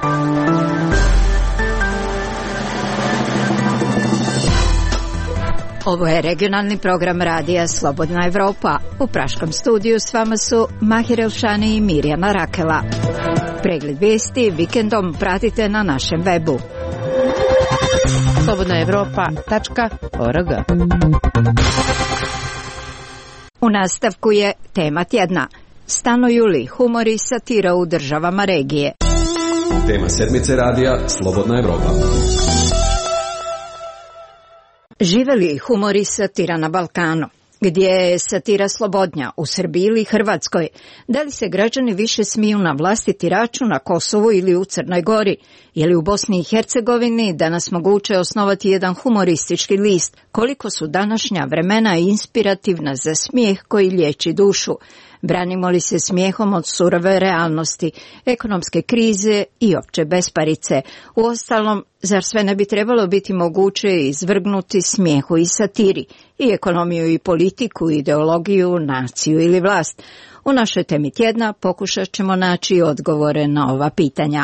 Ovo je regionalni program radija Slobodna Evropa. U praškom studiju s vama su Mahir Elšani i Mirjana Rakela. Pregled vijesti vikendom pratite na našem webu. slobodnaevropa.org. U nastavku je tema tjedna. Stanuju li humor i satira u državama regije? Tema sedmice radija Slobodna Evropa. Žive li humor i satira na Balkanu? Gdje je satira slobodnja, u Srbiji ili Hrvatskoj? Da li se građani više smiju na vlastiti račun na Kosovu ili u Crnoj Gori? Je li u Bosni i Hercegovini danas moguće osnovati jedan humoristički list? Koliko su današnja vremena inspirativna za smijeh koji liječi dušu? Branimo li se smijehom od surove realnosti, ekonomske krize i opće besparice? Uostalom, zar sve ne bi trebalo biti moguće izvrgnuti smijehu i satiri, i ekonomiju i politiku, ideologiju, naciju ili vlast? U našoj temi tjedna pokušat ćemo naći odgovore na ova pitanja.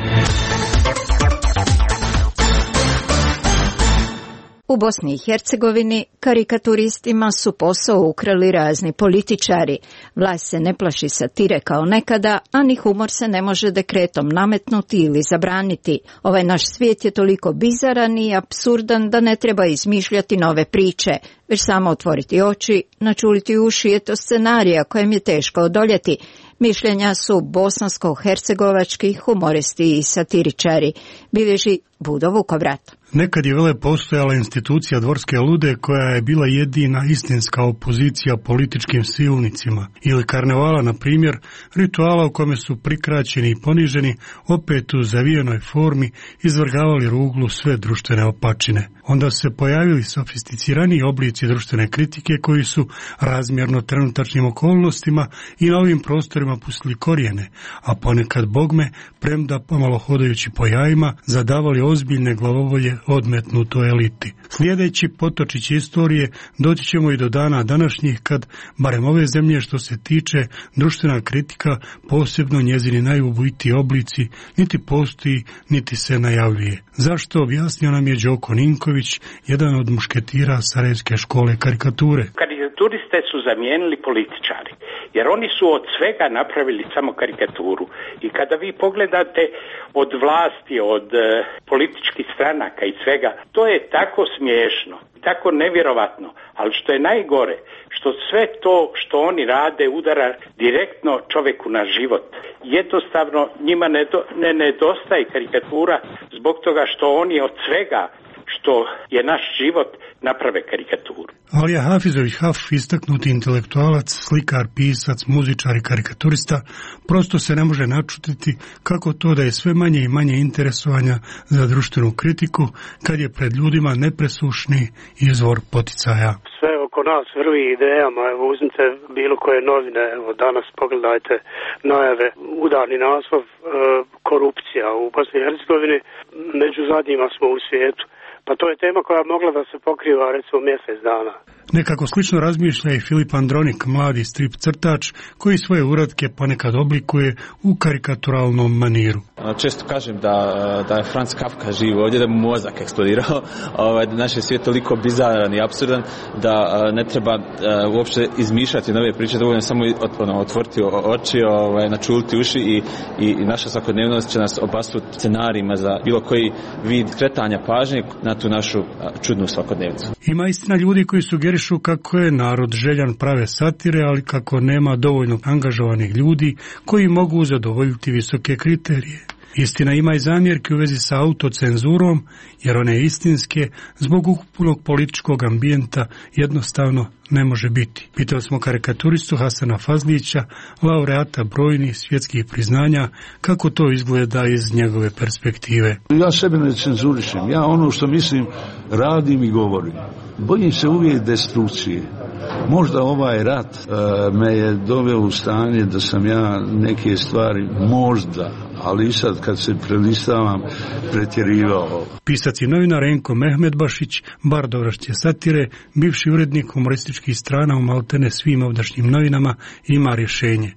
U Bosni i Hercegovini karikaturistima su posao ukrali razni političari. Vlast se ne plaši satire kao nekada, a ni humor se ne može dekretom nametnuti ili zabraniti. Ovaj naš svijet je toliko bizaran i apsurdan da ne treba izmišljati nove priče, već samo otvoriti oči, načuliti uši je to scenarija kojem je teško odoljeti. Mišljenja su bosansko-hercegovački humoristi i satiričari, bilježi Budo Vukovrat. Nekad je vele postojala institucija Dvorske lude koja je bila jedina istinska opozicija političkim silnicima, ili karnevala, na primjer, rituala u kome su prikraćeni i poniženi, opet u zavijenoj formi izvrgavali ruglu sve društvene opačine. Onda su se pojavili sofisticiraniji oblici društvene kritike koji su razmjerno trenutačnim okolnostima i na ovim prostorima pustili korijene, a ponekad bogme, premda pomalo hodajući po jajima, zadavali ozbiljne glavobolje odmetnutoj eliti. Slijedeći potočići istorije, doći ćemo i do dana današnjih kad, barem ove zemlje što se tiče društvena kritika, posebno njezini najubojitiji oblici, niti postoji, niti se najavljuje. Zašto, objasnio nam je Đoko Ninković, jedan od mušketira Sarajevske škole karikature. Karikaturiste su zamijenili političari, jer oni su od svega napravili samo karikaturu. I kada vi pogledate od vlasti, od političkih stranaka i svega, to je tako smiješno, tako nevjerovatno, ali što je najgore, što sve to što oni rade udara direktno čovjeku na život. Jednostavno njima ne nedostaje karikatura zbog toga što oni od svega što je naš život naprave karikaturu. Alija Hafizović Haf, istaknuti intelektualac, slikar, pisac, muzičar i karikaturista, prosto se ne može načutiti kako to da je sve manje i manje interesovanja za društvenu kritiku kad je pred ljudima nepresušni izvor poticaja. Sve oko nas vrvi idejama, evo uzmite bilo koje novine, evo danas pogledajte najave, udarni naslov, korupcija u Bosni i Hercegovini, među zadnjima smo u svijetu. Pa to je tema koja mogla da se pokriva recimo mjesec dana. Nekako slično razmišlja i Filip Andronik, mladi strip crtač koji svoje uratke ponekad oblikuje u karikaturalnom maniru. Često kažem da je Franz Kafka živ ovdje, da mu mozak eksplodirao, da naš je svijet toliko bizaran i apsurdan da ne treba uopće izmišljati nove priče, dovoljno samo otvoriti oči, načuliti uši i naša svakodnevnost će nas obasuti scenarijima za bilo koji vid skretanja pažnje na tu našu čudnu svakodnevnicu. Ima istina ljudi koji sugerišu kako je narod željan prave satire, ali kako nema dovoljno angažovanih ljudi koji mogu zadovoljiti visoke kriterije. Istina ima i zamjerke u vezi sa autocenzurom, jer one istinske zbog ukupnog političkog ambijenta jednostavno ne može biti. Pitali smo karikaturistu Hasana Fazlića, laureata brojnih svjetskih priznanja, kako to izgleda iz njegove perspektive. Ja sebe ne cenzurišem, ja ono što mislim radim i govorim. Bojim se uvijek destrukcije. Možda ovaj rat me je doveo u stanje da sam ja neke stvari možda, ali i sad kad se prelistavam, pretjerivao. Pisac i novinar Enko Mehmedbašić, bar dovršće satire, bivši urednik humorističkih strana u maltene svim ovdašnjim novinama, ima rješenje.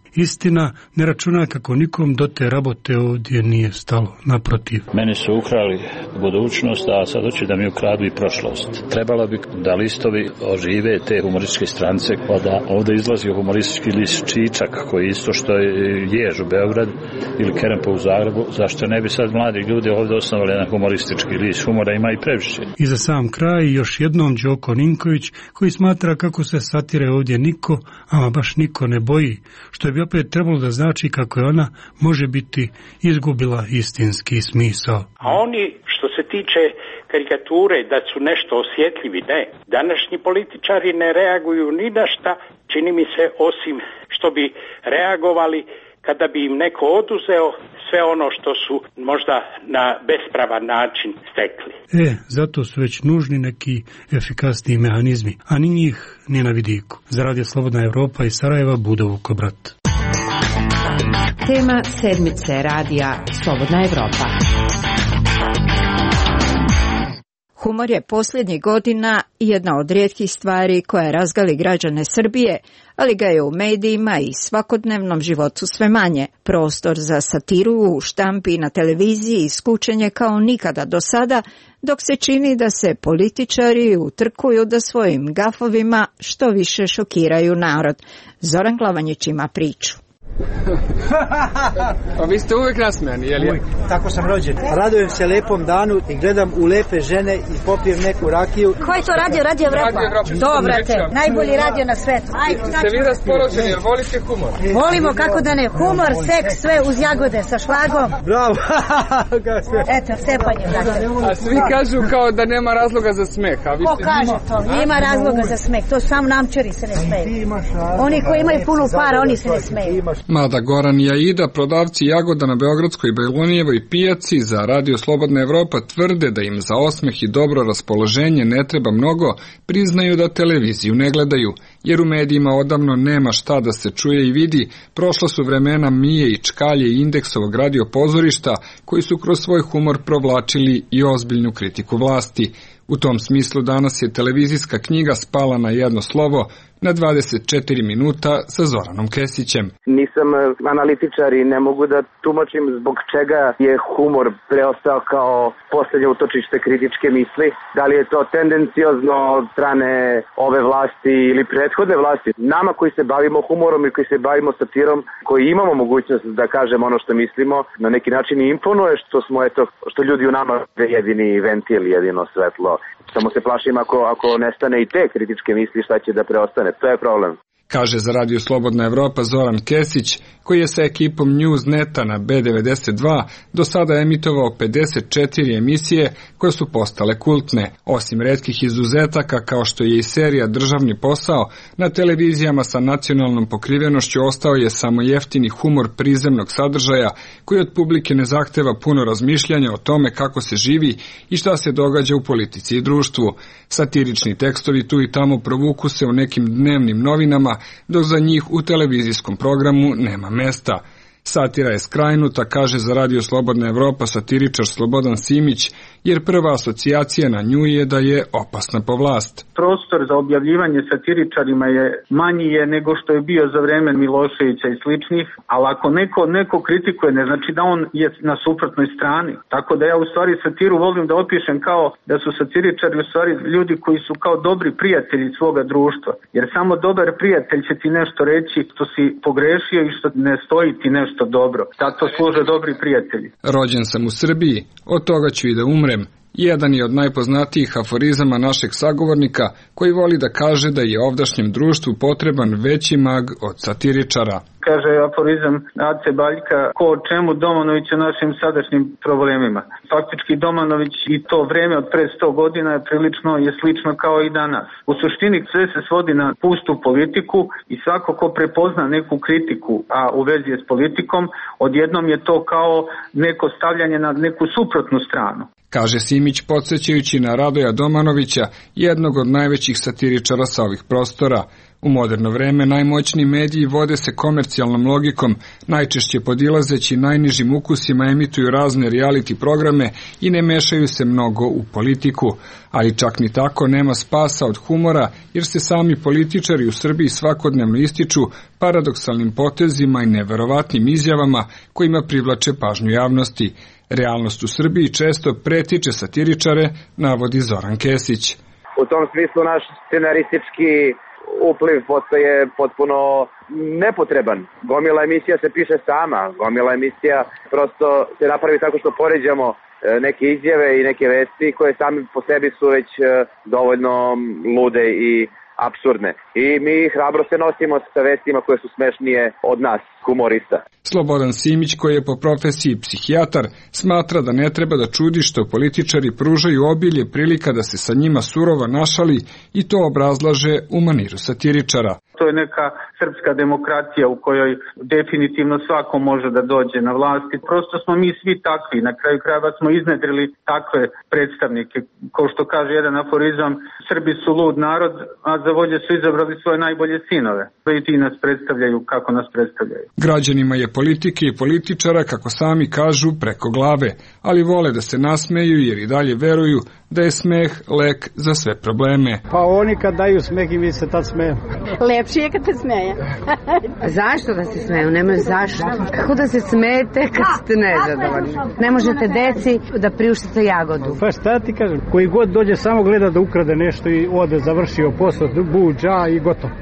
Istina, ne računa kako nikom do te rabote ovdje nije stalo, naprotiv. Meni su ukrali budućnost, a sad hoće da mi ukradu i prošlost. Trebalo bi da listovi ožive te humorističke strance, pa da ovdje izlazi humoristički list Čičak, koji isto što je Jež u Beogradu ili Kerempo u Zagrebu, zašto ne bi sad mladi ljudi ovdje osnovali jedan humoristički list? Humora ima i previše. I za sam kraj još jednom Đoko Ninković, koji smatra kako se satire ovdje niko, ama baš niko ne boji, što bi opet trebalo da znači kako je ona može biti izgubila istinski smisao. A oni što se tiče karikature da su nešto osjetljivi, ne. Današnji političari ne reaguju ni na šta, čini mi se, osim što bi reagovali kada bi im neko oduzeo sve ono što su možda na bespravan način stekli. Zato su već nužni neki efikasniji mehanizmi, a ni njih ni na vidiku. Za Radio Slobodna Evropa iz Sarajeva, Budo Vukobrat. Tema sedmice radija Slobodna Evropa. Humor je posljednjih godina jedna od rijetkih stvari koja razgali građane Srbije, ali ga je u medijima i svakodnevnom životu sve manje. Prostor za satiru u štampi i na televiziji isključen je kao nikada do sada, dok se čini da se političari utrkuju da svojim gafovima što više šokiraju narod. Zoran Glavanjić ima priču. Pa vi ste uvijek nasmejani, jel je? Tako sam rođen. Radujem se lepom danu i gledam u lepe žene i popijem neku rakiju. Ko je to radio? Radio Evropa. Dobrate, najbolji radio na svetu. Ste vi raspoloženi, jel volite humor? Volimo, kako da ne. Humor, seks, sve uz jagode sa šlagom. Bravo. Eto, cepanje. A svi kažu kao da nema razloga za smeh. Ko kaže to? Ima razloga za smeh. To sam namčari se ne smeju. Oni koji imaju puno para, oni se ne smeju. Mada Goran i Aida, prodavci jagoda na Beogradskoj Bajlonijevoj pijaci, za Radio Slobodna Evropa tvrde da im za osmeh i dobro raspoloženje ne treba mnogo, priznaju da televiziju ne gledaju, jer u medijima odavno nema šta da se čuje i vidi. Prošla su vremena Mije i Čkalje i Indeksovog radio pozorišta, koji su kroz svoj humor provlačili i ozbiljnu kritiku vlasti. U tom smislu danas je televizijska knjiga spala na jedno slovo, na 24 minuta sa Zoranom Kesićem. Nisam analitičar i ne mogu da tumačim zbog čega je humor preostao kao posljednje utočište kritičke misli. Da li je to tendenciozno od strane ove vlasti ili prethodne vlasti. Nama koji se bavimo humorom i koji se bavimo satirom, koji imamo mogućnost da kažemo ono što mislimo, na neki način i imponuje što ljudi u nama je jedini ventil, jedino svetlo. Samo se plašim ako nestane i te kritičke misli, šta će da preostane. To je problem. Kaže za Radio Slobodna Evropa Zoran Kesić, koji je sa ekipom Newsneta na B92 do sada emitovao 54 emisije koje su postale kultne. Osim retkih izuzetaka kao što je i serija Državni posao, na televizijama sa nacionalnom pokrivenošću ostao je samo jeftini humor prizemnog sadržaja koji od publike ne zahteva puno razmišljanja o tome kako se živi i šta se događa u politici i društvu. Satirični tekstovi tu i tamo provuku se u nekim dnevnim novinama, dok za njih u televizijskom programu nema mesta. Satira je skrajnuta, kaže za Radio Slobodna Evropa satiričar Slobodan Simić, jer prva asocijacija na nju je da je opasna po vlast. Prostor za objavljivanje satiričarima je manji nego što je bio za vreme Miloševića i sličnih, ali ako neko kritikuje, ne znači da on je na suprotnoj strani. Tako da ja u stvari satiru volim da opišem kao da su satiričari u stvari ljudi koji su kao dobri prijatelji svoga društva, jer samo dobar prijatelj će ti nešto reći što si pogrešio i što ne stoji ti nešto dobro. Zato služe dobri prijatelji. Rođen sam u Srbiji, od toga ću i da umrem. Jedan je od najpoznatijih aforizama našeg sagovornika, koji voli da kaže da je ovdašnjem društvu potreban veći mag od satiričara. Kaže aforizam Ace Baljka, ko o čemu, Domanović o našim sadašnjim problemima. Faktički Domanović i to vreme od pre 100 godina je slično kao i danas. U suštini sve se svodi na pustu politiku i svako ko prepozna neku kritiku, a u vezi je s politikom, odjednom je to kao neko stavljanje na neku suprotnu stranu. kaže Simić podsjećajući na Radoja Domanovića, jednog od najvećih satiričara sa ovih prostora. U moderno vreme najmoćniji mediji vode se komercijalnom logikom, najčešće podilazeći najnižim ukusima emituju razne reality programe i ne mešaju se mnogo u politiku. Ali čak ni tako nema spasa od humora, jer se sami političari u Srbiji svakodnevno ističu paradoksalnim potezima i neverovatnim izjavama kojima privlače pažnju javnosti. Realnost u Srbiji često pretiče satiričare, navodi Zoran Kesić. U tom smislu naš scenaristički upliv postaje potpuno nepotreban. Gomila emisija se piše sama, gomila emisija prosto se napravi tako što poređamo neke izjave i neke vesti koje sami po sebi su već dovoljno lude i apsurdne. I mi hrabro se nosimo sa vestima koje su smešnije od nas, humorista. Slobodan Simić, koji je po profesiji psihijatar, smatra da ne treba da čudi što političari pružaju obilje prilika da se sa njima surovo našali i to obrazlaže u maniru satiričara. To je neka srpska demokratija u kojoj definitivno svako može da dođe na vlast. Prosto smo mi svi takvi. Na kraju krajeva smo iznedrili takve predstavnike. Kao što kaže jedan aforizam, Srbi su lud narod, a za vođe su izabrali svoje najbolje sinove. I ti nas predstavljaju kako nas predstavljaju. Građanima je politike i političara, kako sami kažu, preko glave, ali vole da se nasmeju jer i dalje veruju da je smeh lek za sve probleme. Pa oni kad daju smeh i mi se tad smeju. Lepše je kad se smeje. Zašto da se smeju? Nemaju zašto. Kako da se smete kad ste nezadovoljni? Ne možete deci da priuštite jagodu. Pa šta ti kažem? Koji god dođe samo gleda da ukrade nešto i ode, završio posao, buđa i gotovo.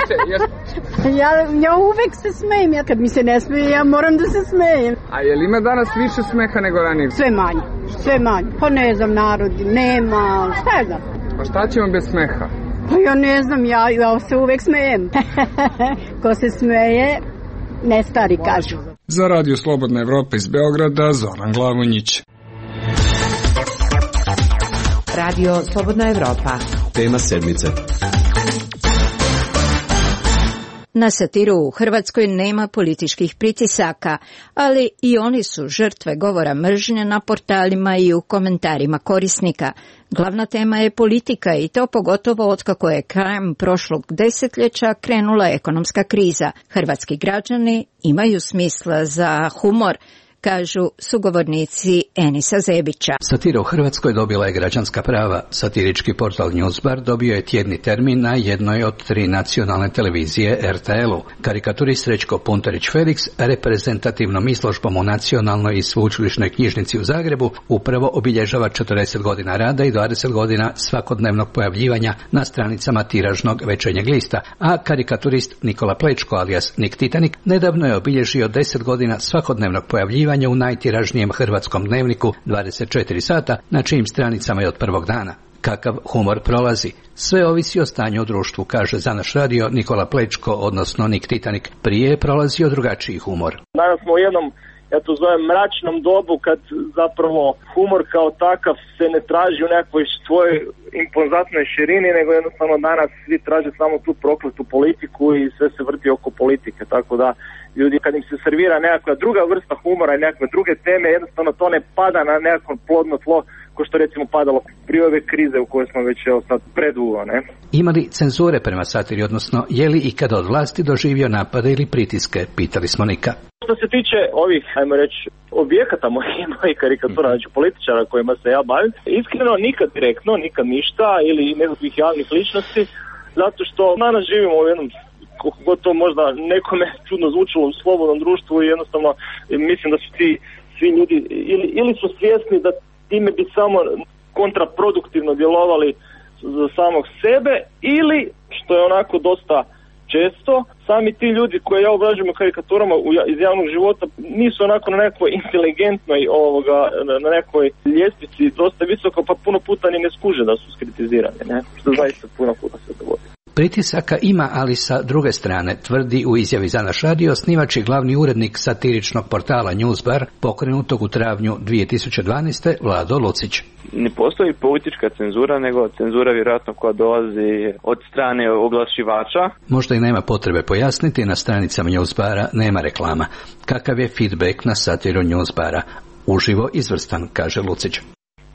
Ja uvek se smejem. Ja kad mi se ne smeje, ja moram da se smejem. A je li ima danas više smeha nego ranije? Sve manje. Sve manje. Pa ne znam, narod nema. Šta je znam? Pa šta ćemo bez smeha? Pa ja ne znam, ja se uvek smejem. Ko se smeje, ne stari kažu. Za Radio Slobodna Evropa iz Beograda, Zoran Glavonjić. Radio Slobodna Evropa. Tema sedmice. Na satiru u Hrvatskoj nema političkih pritisaka, ali i oni su žrtve govora mržnje na portalima i u komentarima korisnika. Glavna tema je politika i to pogotovo otkako je krajem prošlog desetljeća krenula ekonomska kriza. Hrvatski građani imaju smisla za humor, kažu sugovornici Enisa Zebića. Satira u Hrvatskoj dobila je građanska prava. Satirički portal Newsbar dobio je tjedni termin na jednoj od 3 nacionalne televizije RTL-u. Karikaturist Srećko Puntarić Felix reprezentativnom izložbom u Nacionalnoj i sveučilišnoj knjižnici u Zagrebu upravo obilježava 40 godina rada i 20 godina svakodnevnog pojavljivanja na stranicama tiražnog Večernjeg lista, a karikaturist Nikola Plečko alias Nik Titanik nedavno je obilježio 10 godina svakodnevnog pojavljivanja u najtiražnijem hrvatskom dnevniku 24 sata, na čijim stranicama je od prvog dana. Kakav humor prolazi? Sve ovisi o stanju u društvu, kaže za naš radio Nikola Plečko, odnosno Nik Titanik. Prije je prolazio drugačiji humor. Danas smo u jednom, ja to zovem, mračnom dobu kad zapravo humor kao takav se ne traži u nekoj svojoj impozantnoj širini, nego jednostavno danas svi traže samo tu prokletu politiku i sve se vrti oko politike, tako da ljudi kad im se servira nekakva druga vrsta humora i nekakve druge teme, jednostavno to ne pada na nekako plodno tlo ko što recimo padalo prije ove krize u kojoj smo već sad predugo, ne? Ima li cenzure prema satiri, odnosno je li ikada od vlasti doživio napade ili pritiske, pitali smo Nika. Što se tiče ovih, ajmo reći, objekata mojih karikatura, znači političara kojima se ja bavim, iskreno nikad direktno, nikad ništa ili nekakvih javnih ličnosti, zato što danas živimo u jednom, koliko god to možda nekome čudno zvučilo, u slobodnom društvu i jednostavno mislim da su svi ljudi ili su svjesni da time bi samo kontraproduktivno djelovali za samog sebe ili, što je onako dosta često, sami ti ljudi koje ja obrađujem karikaturama iz javnog života nisu onako na nekoj inteligentnoj na nekoj ljestvici dosta visoko, pa puno puta ni ne skuže da su skritizirani, ne? Što zaista puno puta se dogodi. Pritisaka ima, ali sa druge strane, tvrdi u izjavi za naš radio osnivač i glavni urednik satiričnog portala Newsbar, pokrenutog u travnju 2012. Vlado Lucić. Ne postoji politička cenzura, nego cenzura vjerojatno koja dolazi od strane oglašivača. Možda i nema potrebe pojasniti, na stranicama Newsbara nema reklama. Kakav je feedback na satiru Newsbara? Uživo izvrstan, kaže Lucić.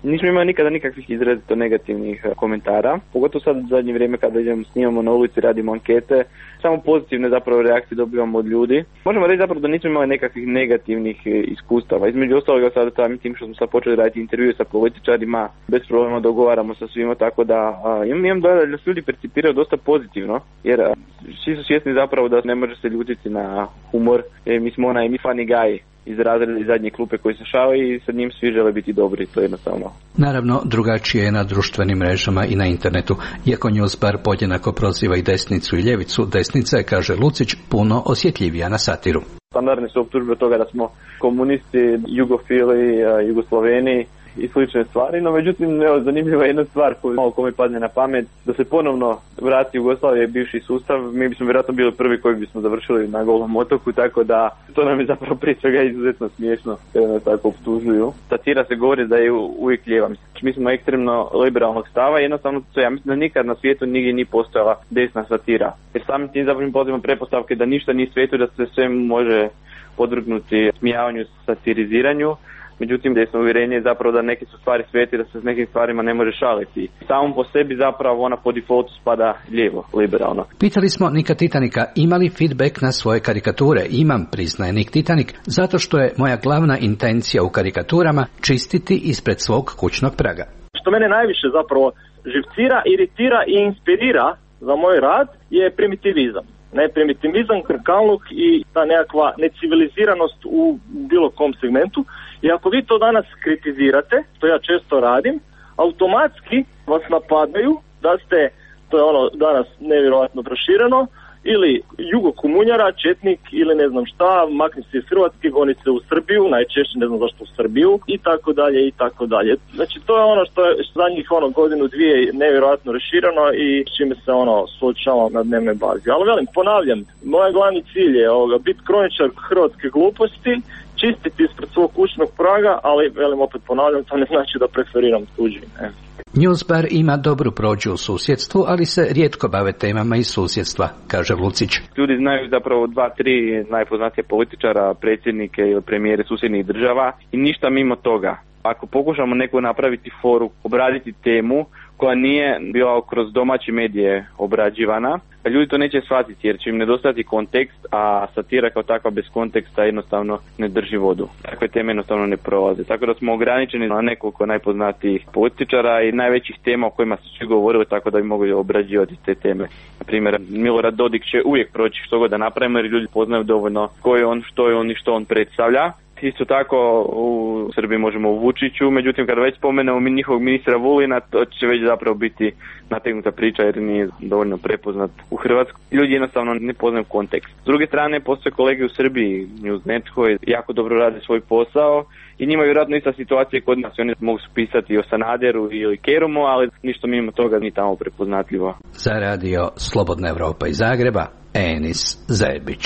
Nismo imali nikada nikakvih izrazito negativnih komentara, pogotovo sad u zadnje vrijeme kada snimamo na ulici, radimo ankete, samo pozitivne zapravo reakcije dobivamo od ljudi. Možemo reći zapravo da nismo imali nekakvih negativnih iskustava. Između ostaloga sada samim tim što smo sad počeli raditi intervjue sa političarima, bez problema dogovaramo sa svima, tako da imam dojam da se ljudi percipiraju dosta pozitivno, jer svi su svjesni zapravo da ne može se ljutiti na humor, jer mi smo onaj funny guy iz razreda iz zadnje klupe koji se šale i sa njim svi žele biti dobri, to je jednostavno. Naravno, drugačije je na društvenim mrežama i na internetu. Iako Newsbar podjednako proziva i desnicu i ljevicu, desnica je, kaže Lucić, puno osjetljivija na satiru. Standardne su optužbe od toga da smo komunisti, jugofili, Jugosloveni i slične stvari, no međutim, zanimljiva je jedna stvar koju malo kome padne na pamet, da se ponovno vrati Jugoslavije bivši sustav, mi bismo vjerojatno bili prvi koji bismo završili na Golom otoku, tako da to nam je zapravo prije svega izuzetno smiješno kada nas tako optužuju. Satira se govori da je uvijek lijeva. Mi smo ekstremno liberalnog stava i jednostavno to ja mislim da nikad na svijetu nigdje nije postojala desna satira. Jer samim tim zapravo pozivamo pretpostavke da ništa nije svijetu, da se sve može podvrgnuti smijavanju, satiriziranju. Međutim, desno uvjerenje je zapravo da neke su stvari svijeti, da se s nekim stvarima ne može šaliti. Samom po sebi zapravo ona po defaultu spada lijevo, liberalno. Pitali smo Nika Titanika ima li feedback na svoje karikature. Imam, priznaje Nik Titanik, zato što je moja glavna intencija u karikaturama čistiti ispred svog kućnog praga. Što mene najviše zapravo živcira, iritira i inspirira za moj rad je primitivizam. Ne, primitivizam, krkaluk i ta nekakva neciviliziranost u bilo kom segmentu. I ako vi to danas kritizirate, što ja često radim, automatski vas napadaju da ste, to je ono danas nevjerojatno prošireno, ili jugokomunjara, četnik ili ne znam šta, makni se iz Hrvatske, goni se u Srbiju, najčešće ne znam zašto u Srbiju, i tako dalje, i tako dalje. Znači to je ono što je zadnjih godinu, dvije nevjerojatno rašireno i s čime se suočavam na dnevnoj bazi. Ali velim, ponavljam, moj glavni cilj je biti kroničar hrvatske gluposti, čistiti ispred svog kućnog praga, ali velim opet ponavljam, to ne znači da preferiram tuđi. Newsbar ima dobru prođu u susjedstvu, ali se rijetko bave temama iz susjedstva, kaže Lucić. Ljudi znaju zapravo 2-3 najpoznatije političara, predsjednike ili premijere susjednih država i ništa mimo toga. Ako pokušamo neko napraviti foru, obraditi temu koja nije bila kroz domaće medije obrađivana, ljudi to neće shvatiti jer će im nedostati kontekst, a satira kao takva bez konteksta jednostavno ne drži vodu. Takve teme jednostavno ne prolaze. Tako da smo ograničeni na nekoliko najpoznatijih političara i najvećih tema o kojima su svi govorili, tako da bi mogli obrađivati te teme. Na primjer, Milorad Dodik će uvijek proći što god da napravimo jer ljudi poznaju dovoljno ko je on, i što on predstavlja. Isto tako u Srbiji možemo u Vučiću, međutim kada već spomenemo njihovog ministra Vulina, to će već zapravo biti nategnuta priča jer nije dovoljno prepoznat u Hrvatskoj. Ljudi jednostavno ne poznaju kontekst. S druge strane, postoje kolege u Srbiji, Newsnet, koji jako dobro rade svoj posao i njima je vjerojatno ista situacija kod nas. Oni mogu pisati o Sanaderu ili Kerumu, ali ništa mimo toga ni tamo prepoznatljivo. Za radio Slobodna Evropa iz Zagreba, Enis Zebić.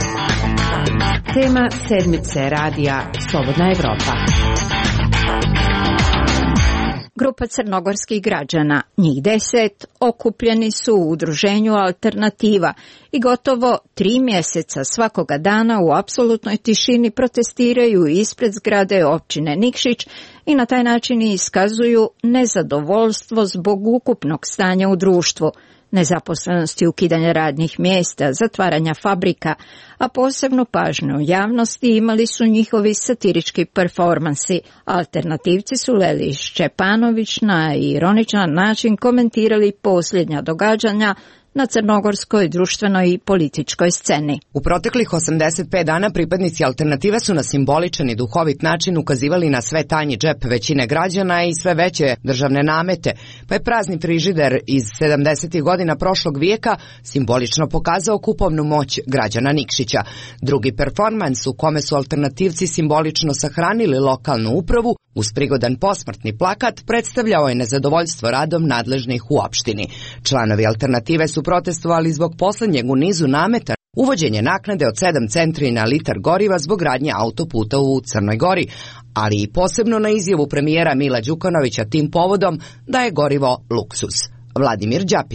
Tema sedmice radija Slobodna Evropa. Grupa crnogorskih građana, njih 10, okupljeni su u udruženju Alternativa i gotovo 3 mjeseca svakoga dana u apsolutnoj tišini protestiraju ispred zgrade općine Nikšić i na taj način iskazuju nezadovoljstvo zbog ukupnog stanja u društvu, nezaposlenosti, ukidanja radnih mjesta, zatvaranja fabrika, a posebnu pažnju javnosti imali su njihovi satirički performansi. Alternativci su Leli Šćepanović na ironičan način komentirali posljednja događanja na crnogorskoj društvenoj i političkoj sceni. U proteklih 85 dana pripadnici Alternative su na simboličan i duhovit način ukazivali na sve tanji džep većine građana i sve veće državne namete, pa je prazni frižider iz 70. godina prošlog vijeka simbolično pokazao kupovnu moć građana Nikšića. Drugi performans u kome su alternativci simbolično sahranili lokalnu upravu uz prigodan posmrtni plakat predstavljao je nezadovoljstvo radom nadležnih u opštini. Članovi Alternative su protestovali zbog posljednjeg u nizu nameta uvođenje naknade od 7 centri na litar goriva zbog gradnje autoputa u Crnoj Gori, ali i posebno na izjavu premijera Mila Đukanovića tim povodom da je gorivo luksuz. Vladimir Đapić.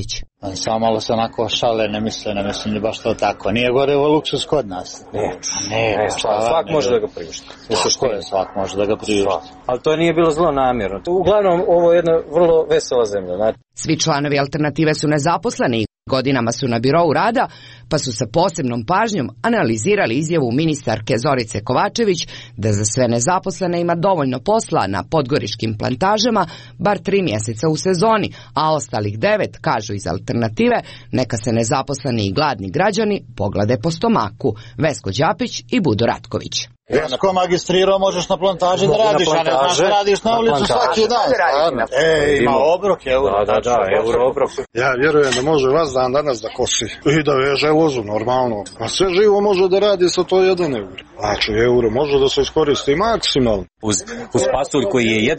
Samo malo se onako šale, ne mislim da baš to tako. Nije gore ovo luksus kod nas. Ne, svak može da ga priušti. Svak može da ga priušti. Ali to nije bilo zlo namjerno. Uglavnom, ovo je jedna vrlo vesela zemlja. Znači. Svi članovi Alternative su nezaposleni. Godinama su na birou rada, pa su sa posebnom pažnjom analizirali izjavu ministarke Zorice Kovačević da za sve nezaposlene ima dovoljno posla na podgoriškim plantažama, bar 3 mjeseca u sezoni, a ostalih 9, kažu iz Alternative, neka se nezaposleni i gladni građani poglede po stomaku. Vesko Đapić i Budo Ratković. Ko magistrirao možeš na plantaži da radiš, a ne znaš da radiš na ulicu svaki dan. Ima obrok, euro. Da, euro obrok. Ja vjerujem da može vas danas da kosi i da veže lozu normalno. A sve živo može da radi sa to 1 euro. Znači euro može da se iskoristi maksimalno. Uz pasulj koji je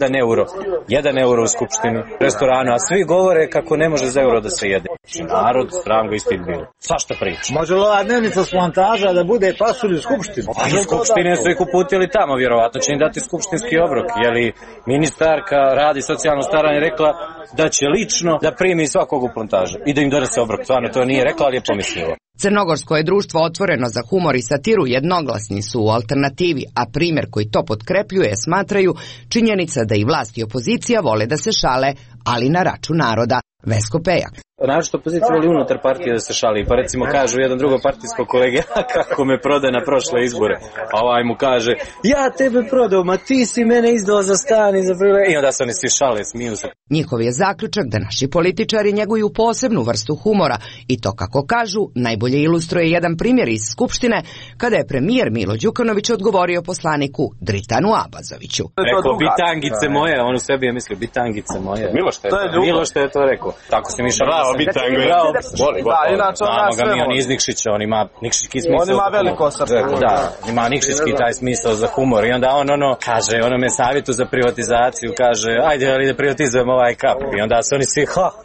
1 euro u skupštini, restoranu, a svi govore kako ne može za euro da se jede. Narod, sram ga ispit bilo. Svašta priča. Može li ova dnevnica s plantaža da bude pasulj u skupštini? U skupštini su ih uputili tamo, vjerovatno će im dati skupštinski obrok. Jeli ministarka radi socijalno staranje rekla da će lično da primi svakog u plantaže i da im donese obrok. Stvarno to nije rekla, ali je pomislila. Crnogorsko je društvo otvoreno za humor i satiru, jednoglasni su u Alternativi, a primjer koji to potkrepljuje smatraju činjenica da i vlast i opozicija vole da se šale, ali na račun naroda. Vesko Pejak. Naravno opozicija voli unutar partije da se šali, pa recimo kažu jedan drugo partijsko kolege kako me prode na prošle izbore, a ovaj mu kaže ja tebe prodao, ma ti si mene izdao za stan i za prve, i onda se oni svi šale, smiju se. Njihov je zaključak da naši političari njeguju posebnu vrstu humora i to, kako kažu, najbolje ilustruje jedan primjer iz Skupštine kada je premijer Milo Đukanović odgovorio poslaniku Dritanu Abazoviću. Rekao bitangice moje, on u sebi je mislio bitangice moje. Miloš je to rekao. Tako se mi šalimo. Bravo, znamo ga mi, on iz Nikšića, on ima nikšićki smisao. On ima veliko srce. Da, ima nikšićki taj smisao za humor i onda on kaže, me savjetu za privatizaciju, kaže, ajde ali da privatizujemo ovaj kap. I onda se oni svi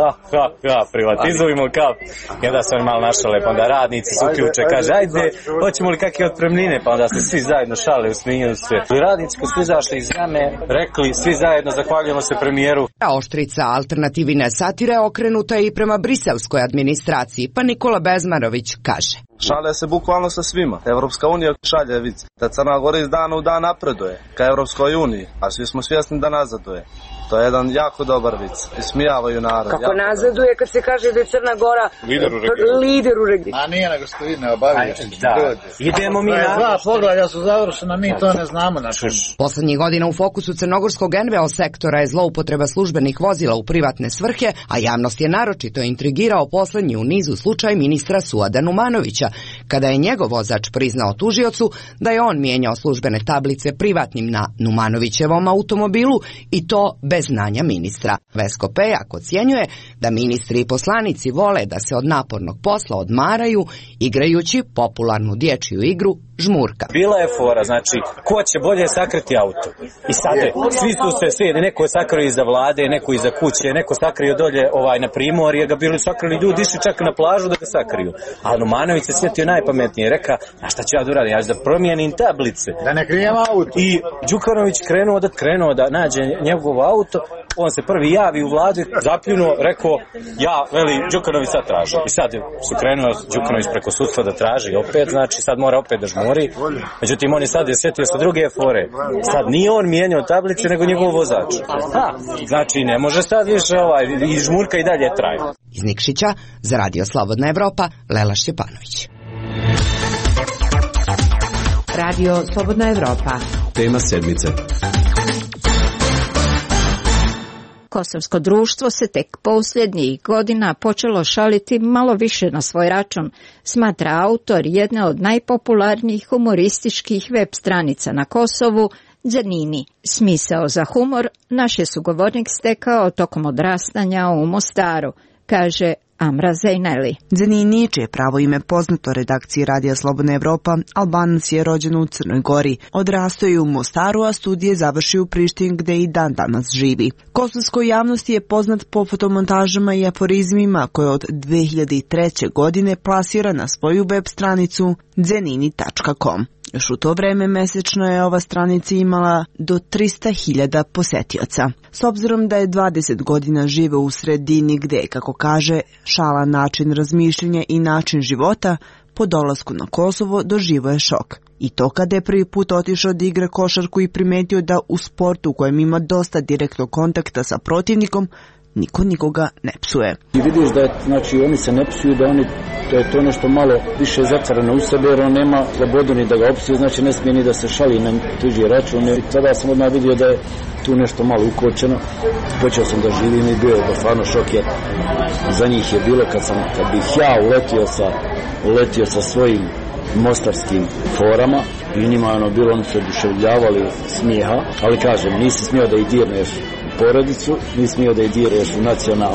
privatizujemo kap. I onda se oni malo našale, pa onda radnici se uključe, kaže, ajde, hoćemo li kakve otpremnine, pa onda se svi zajedno šale, usmiju se. I radnici koji su izašli iz jame, rekli, svi zajedno zahvaljujemo se premijeru. Oštrica alternativne satire okrenuta i prema briselskoj administraciji, pa Nikola Bezmarović kaže. Šale se bukvalno sa svima. Evropska unija šalje vic da Crna Gora iz dana u dan napreduje ka Evropskoj uniji, a svi smo svjesni da nazaduje. To je jedan jako dobar vic. Ismijavaju narod. Kako nazaduje kad se kaže da je Crna Gora lider u regionu? Ma nije, nego što vi ne obavljaju. Idemo mi na... Dva poglavlja su završena, mi to ne znamo. Poslednjih godina u fokusu crnogorskog NVO sektora je zloupotreba službenih vozila u privatne svrhe, a javnost je naročito intrigirao poslednji u nizu slučaj ministra Suada Numanovića, kada je njegov vozač priznao tužiocu da je on mijenjao službene tablice privatnim na Numanovićevom automobilu i to bez znanja ministra. Vesko Pejak ocjenjuje da ministri i poslanici vole da se od napornog posla odmaraju igrajući popularnu dječju igru žmurka. Bila je fora, znači, ko će bolje sakriti auto? I sad, svi, neko je sakrio iza vlade, neko iza kuće, neko sakrio dolje na primorje, ga bili sakrili ljudi, išli čak na plažu da ga sakriju. A Numanović se sjetio najpametnije, reka, a šta ću ja da uradim? Ja ću da promijenim tablice. Da ne krijem auto. I Đukanović krenuo da nađe njegov auto, on se prvi javi u vladu, zapljunuo, rekao, Đukanović sad traži. I sad su krenuo Đukanović preko sudstva da traži opet, znači sad mora opet da žmuri. Međutim, on je sad sjetio sa druge fore. Sad nije on mijenjao tablice, nego njegov vozač. Znači, ne može sad više i žmurka i dalje traje. Iz Nikšića, za Radio Slobodna Evropa, Lela Šćepanović. Radio Slobodna Evropa. Tema sedmice. Kosovsko društvo se tek posljednjih godina počelo šaliti malo više na svoj račun, smatra autor jedne od najpopularnijih humorističkih web stranica na Kosovu, Dzenini. Smisao za humor naš je sugovornik stekao tokom odrastanja u Mostaru, kaže Amra Zejneli. Dzenini, čije pravo ime poznato redakciji Radija Slobodna Evropa, Albanac je rođen u Crnoj Gori. Odrastao je u Mostaru, a studije završio u Prištini gde i dan danas živi. Kosovskoj javnosti je poznat po fotomontažama i aforizmima koje od 2003. godine plasira na svoju web stranicu dzenini.com. Još u to vreme mesečno je ova stranica imala do 300.000 posetioca. S obzirom da je 20 godina žive u sredini gde, kako kaže, šala način razmišljanja i način života, po dolasku na Kosovo doživio je šok. I to kada je prvi put otišao da igra košarku i primetio da u sportu u kojem ima dosta direktnog kontakta sa protivnikom, niko nikoga ne psuje. I vidiš da je, znači, oni se ne psuju, da je to nešto malo više zatvoreno u sebe, jer on nema slobodu ni da ga opsuje, znači ne smije ni da se šali na tuđi račun. I tada sam odmah vidio da je tu nešto malo ukočeno. Počeo sam da živim i bio je stvarno šok, jer za njih je bilo kad bih ja uletio sa svojim mostarskim forama i njima ono bilo, oni su oduševljavali smijeha, ali kažem, nisi smio da ih dirneš porodicu, nisi smio da ih dirneš u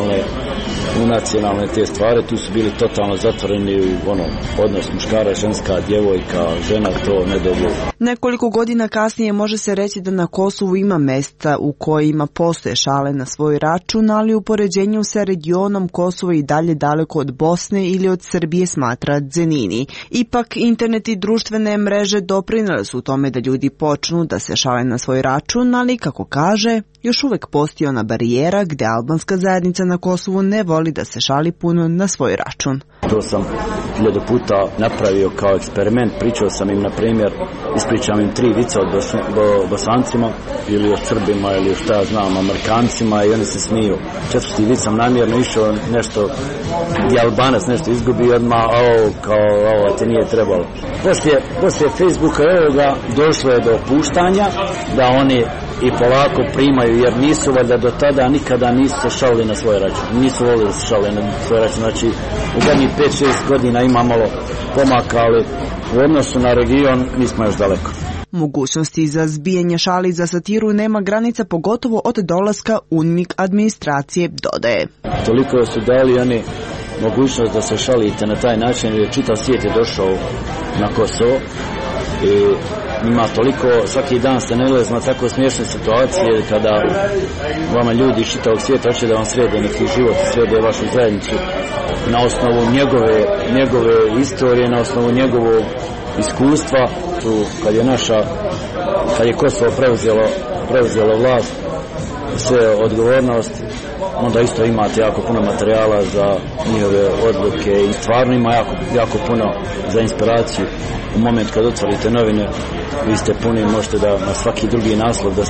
nacionalne te stvari, tu su bili totalno zatvoreni u odnos muškara, ženska, djevojka, žena, to ne dobro. Nekoliko godina kasnije može se reći da na Kosovu ima mesta u kojima postoje šale na svoj račun, ali u poređenju sa regionom Kosovo i dalje daleko od Bosne ili od Srbije, smatra Dženini. Ipak, internet i društvene mreže doprinele su u tome da ljudi počnu da se šale na svoj račun, ali, kako kaže, još uvek postoji ona barijera gde albanska zajednica na Kosovu ne voli da se šali puno na svoj račun. To sam 1000 puta napravio kao eksperiment, pričao sam im, na primjer, ispričam im 3 vica o Bosancima ili o Srbima ili šta ja znam, Amerikancima, i oni se smiju. 4. vic sam namjerno išao nešto, gdje Albanac nešto izgubi, odmah, ovo ti nije trebalo. Poslije Facebooka ovoga došlo je do opuštanja, da oni i polako primaju, jer nisu valjda do tada nikada nisu se šalili na svoj račun. Nisu volili da se šalili na svoj račun. Znači, u zadnjih 5-6 godina ima malo pomaka, ali u odnosu na region nismo još daleko. Mogućnosti za zbijanje šali za satiru nema granica, pogotovo od dolaska UNMIK administracije, dodaje. Toliko su dali oni mogućnost da se šalite na taj način, jer čitav svijet je došao na Kosovo i ima toliko, svaki dan ste nalazili na tako smiješne situacije kada vama ljudi iz čitavog svijeta hoće da vam srede neki život, srede vašu zajednicu na osnovu njegove istorije, na osnovu njegovog iskustva. Tu kad je Kosovo preuzelo vlast, sve odgovornost, onda isto imate jako puno materijala za njihove odluke i stvarno ima jako puno za inspiraciju. U moment kad otvorite novine, vi ste puni, možete da na svaki drugi naslov da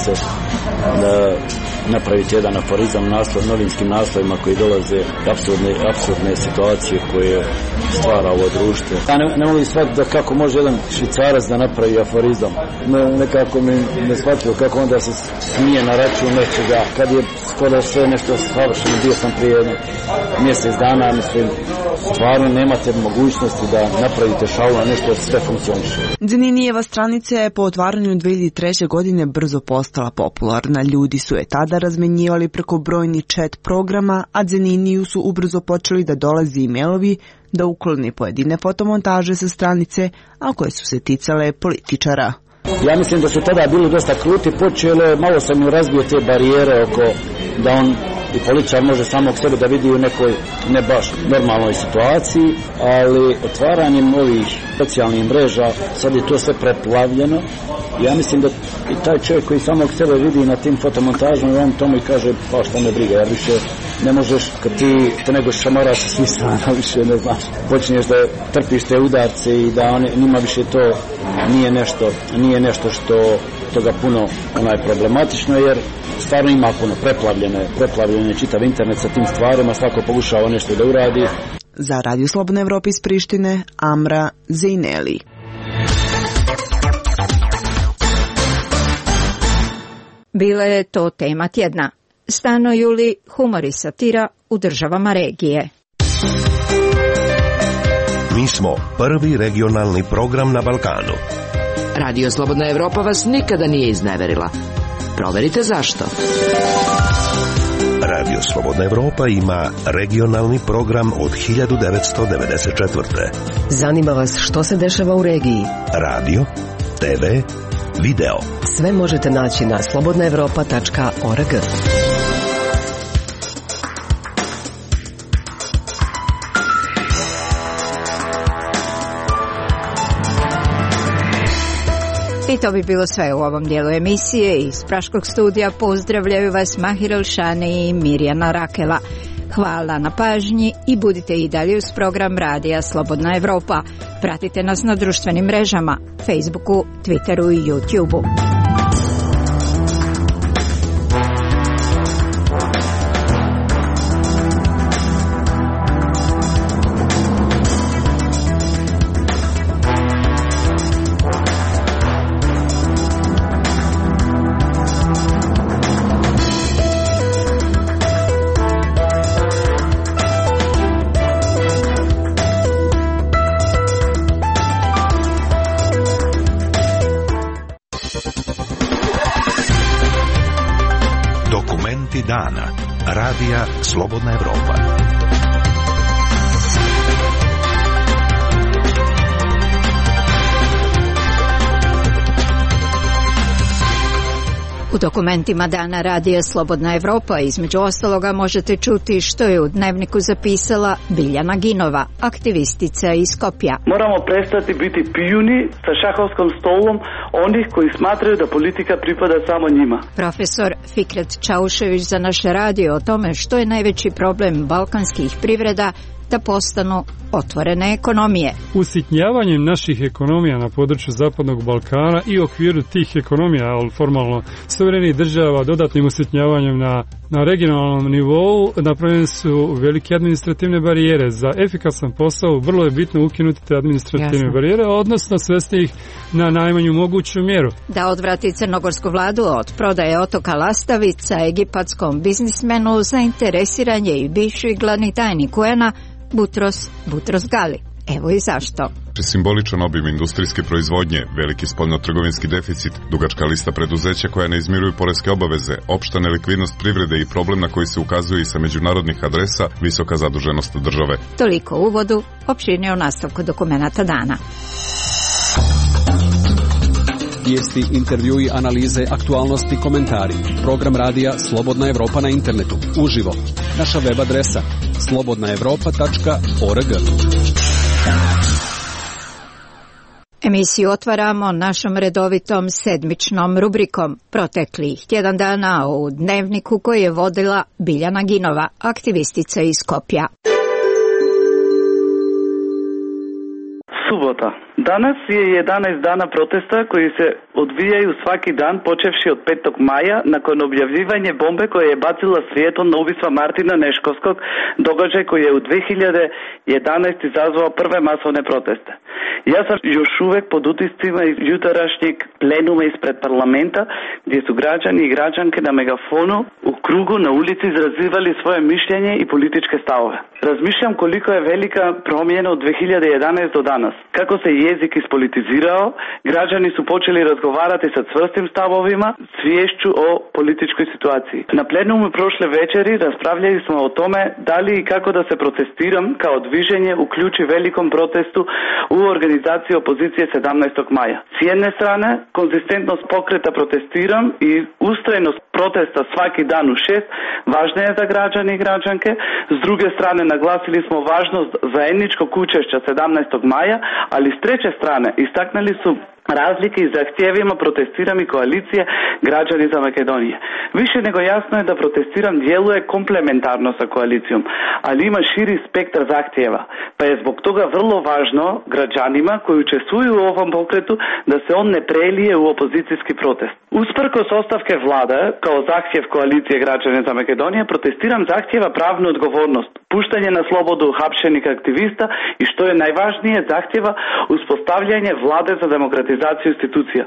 napravite jedan aforizam, novinskim naslovima koji dolaze, apsurdne situacije koje stvara ovo društvo. Ja ne mogu shvatiti da kako može jedan Švicarac da napravi aforizam. Nekako mi ne shvatilo kako onda se smije na račun nečega, kad je skoro sve nešto savršeno. Bio sam prije mjesec dana, mislim, stvarno nemate mogućnosti da napravite šalu na nešto, sve funkcioniše. Dženinijeva stranica je po otvaranju 2003. godine brzo postala popularna. Ljudi su je tada razmenjivali preko brojnih chat programa, a Dženiniju su ubrzo počeli da dolazi e-mailovi da ukloni pojedine fotomontaže sa stranice, a koje su se ticale političara. Ja mislim da su tada bili dosta kruti, počelo, malo sam im razbio te barijere oko da on i političar može samog sebe da vidi u nekoj ne baš normalnoj situaciji, ali otvaranjem ovih socijalnih mreža sad je to sve preplavljeno. Ja mislim da i taj čovjek koji samog sebe vidi na tim fotomontažama, on tomu i kaže, pa što me briga, ja više ne možeš, kad ti te nego šamaraš sa svih strana, više ne znaš, počinješ da trpiš te udarce i da njima više to nije nešto što toga puno problematično, jer stvarno ima puno preplavljene čitav internet sa tim stvarima, svako pokušava nešto da uradi. Za Radio Slobodna Evropa iz Prištine, Amra Zejneli. Bila je to tema tjedna. Stanuju li humor i satira u državama regije? Mi smo prvi regionalni program na Balkanu. Radio Slobodna Evropa vas nikada nije izneverila. Proverite zašto. Radio Slobodna Evropa ima regionalni program od 1994. Zanima vas što se dešava u regiji? Radio, TV, video. Sve možete naći na slobodnaevropa.org. I to bi bilo sve u ovom dijelu emisije. Iz Praškog studija pozdravljaju vas Mahir Elšani i Mirjana Rakela. Hvala na pažnji i budite i dalje uz program Radija Slobodna Evropa. Pratite nas na društvenim mrežama, Facebooku, Twitteru i YouTubeu. Dana. Radija Slobodna Evropa. U dokumentima Dana Radija Slobodna Evropa između ostaloga možete čuti što je u dnevniku zapisala Biljana Ginova, aktivistica iz Skopja. Moramo prestati biti pijuni sa šahovskom stolom onih koji smatraju da politika pripada samo njima. Profesor Fikret Čaušević za naš radio o tome što je najveći problem balkanskih privreda da postanu otvorene ekonomije. Usitnjavanjem naših ekonomija na području Zapadnog Balkana i u okviru tih ekonomija, ali formalno suverenih država, dodatnim usitnjavanjem na regionalnom nivou, napravljene su velike administrativne barijere. Za efikasan posao vrlo je bitno ukinuti te administrativne barijere, odnosno svesti ih na najmanju moguću mjeru. Da odvrati crnogorsku vladu od prodaje otoka Lastavica egipatskom biznismenu, zainteresiran je i bivši glavni tajnik UN-a Butros Gali. Evo i zašto. Simboličan obim industrijske proizvodnje, veliki spoljnotrgovinski deficit, dugačka lista preduzeća koja ne izmiruju poreske obaveze, opšta nelikvidnost privrede i problem na koji se ukazuje i sa međunarodnih adresa, visoka zaduženost države. Toliko u uvodu, opširnije u nastavku dokumenata dana. Vijesti, intervjui, analize, aktualnosti, komentari. Program radija Slobodna Evropa na internetu. Uživo. Naša web adresa slobodnaevropa.org. Emisiju otvaramo našom redovitom sedmičnom rubrikom proteklih tjedan dana u dnevniku koji je vodila Biljana Ginova, aktivistica iz Skopja. Subota. Danas je 11 dana protesta koji se odvijaju svaki dan počevši od 5. maja nakon objavljivanja bombe koje je bacila svijetom na ubistva Martina Neškovskog, događaj koji je u 2011 izazvao prve masovne proteste. Ja sam još uvijek pod utiscima iz jutarašnjeg plenuma ispred parlamenta gdje su građani i građanke na megafonu u krugu na ulici izrazivali svoje mišljenje i političke stavove. Razmišljam koliko je velika promjena od 2011 do danas. Kako se jezik ispolitizirao, građani su počeli razgovarati sa čvrstim stavovima, sviješću o političkoj situaciji. Na plenumu prošle večeri raspravljali smo o tome da li i kako da se protestiram kao dviženje uključi velikom protestu u organizaciji opozicije 17. maja. S jedne strane, konzistentnost pokreta protestiram i ustrajnost protesta svaki dan u 6 važna je za građane i građanke. S druge strane, naglasili smo važnost zajedničkog učešća 17. maja, ali s treće strane istaknuli su razlike i zahtjevima protestiram i koalicije građani za Makedonije. Više nego jasno je da protestiram djeluje komplementarno sa koalicijom, ali ima širi spektar zahtjeva, pa je zbog toga vrlo važno građanima koji učestvuju u ovom pokretu da se on ne prelije u opozicijski protest. Usprkos ostavke vlade kao zahtjev koalicije građana za Makedonije, protestiram zahtjeva pravnu odgovornost, puštanje na slobodu hapšenih aktivista i što je najvažnije zahtjeva uspostavljanje vlade za demokratizaciju institucija.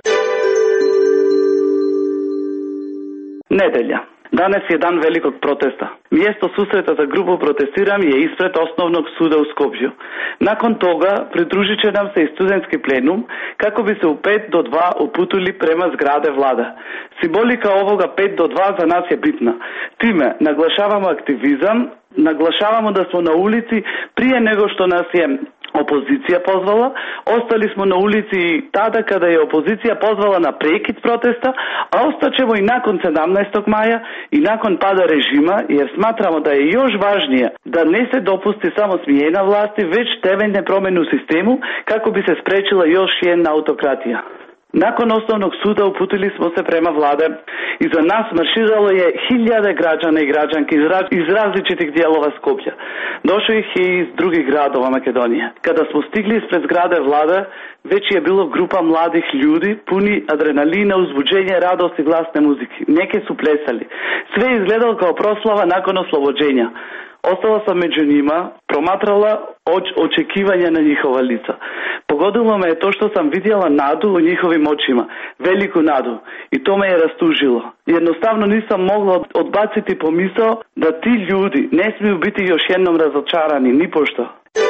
Nedelja. Danas je dan velikog protesta. Mjesto susreta za grupu protestiram je ispred osnovnog suda u Skopju. Nakon toga pridružit će nam se i studentski plenum kako bi se u 5 do 2 uputili prema zgrade vlade. Simbolika ovoga 5 do 2 za nas je bitna. Time naglašavamo aktivizam, naglašavamo da smo na ulici prije nego što nas je opozicija pozvala, ostali smo na ulici tada kada je opozicija pozvala na prekid protesta, a ostaćemo i nakon 17. maja i nakon pada režima, jer smatramo da je još važnije da ne se dopusti samo smjena vlasti, već temeljne promjene u sistemu kako bi se spriječila još jedna autokratija. Nakon osnovnog suda uputili smo se prema vlade i za nas marširalo je hiljade građana i građanki iz različitih dijelova Skoplja. Došlo ih i iz drugih gradova Makedonije. Kada smo stigli ispred zgrade vlade, već je bilo grupa mladih ljudi puni adrenalina, uzbuđenja, radosti, glasne muzike. Neke su plesali. Sve je izgledalo kao proslava nakon oslobođenja. Ostala sam među njima, promatrala očekivanja na njihova lica. Pogodilo me je to što sam vidjela nadu u njihovim očima, veliku nadu, i to me je rastužilo. Jednostavno nisam mogla odbaciti pomisao da ti ljudi ne smiju biti još jednom razočarani, ni pošto.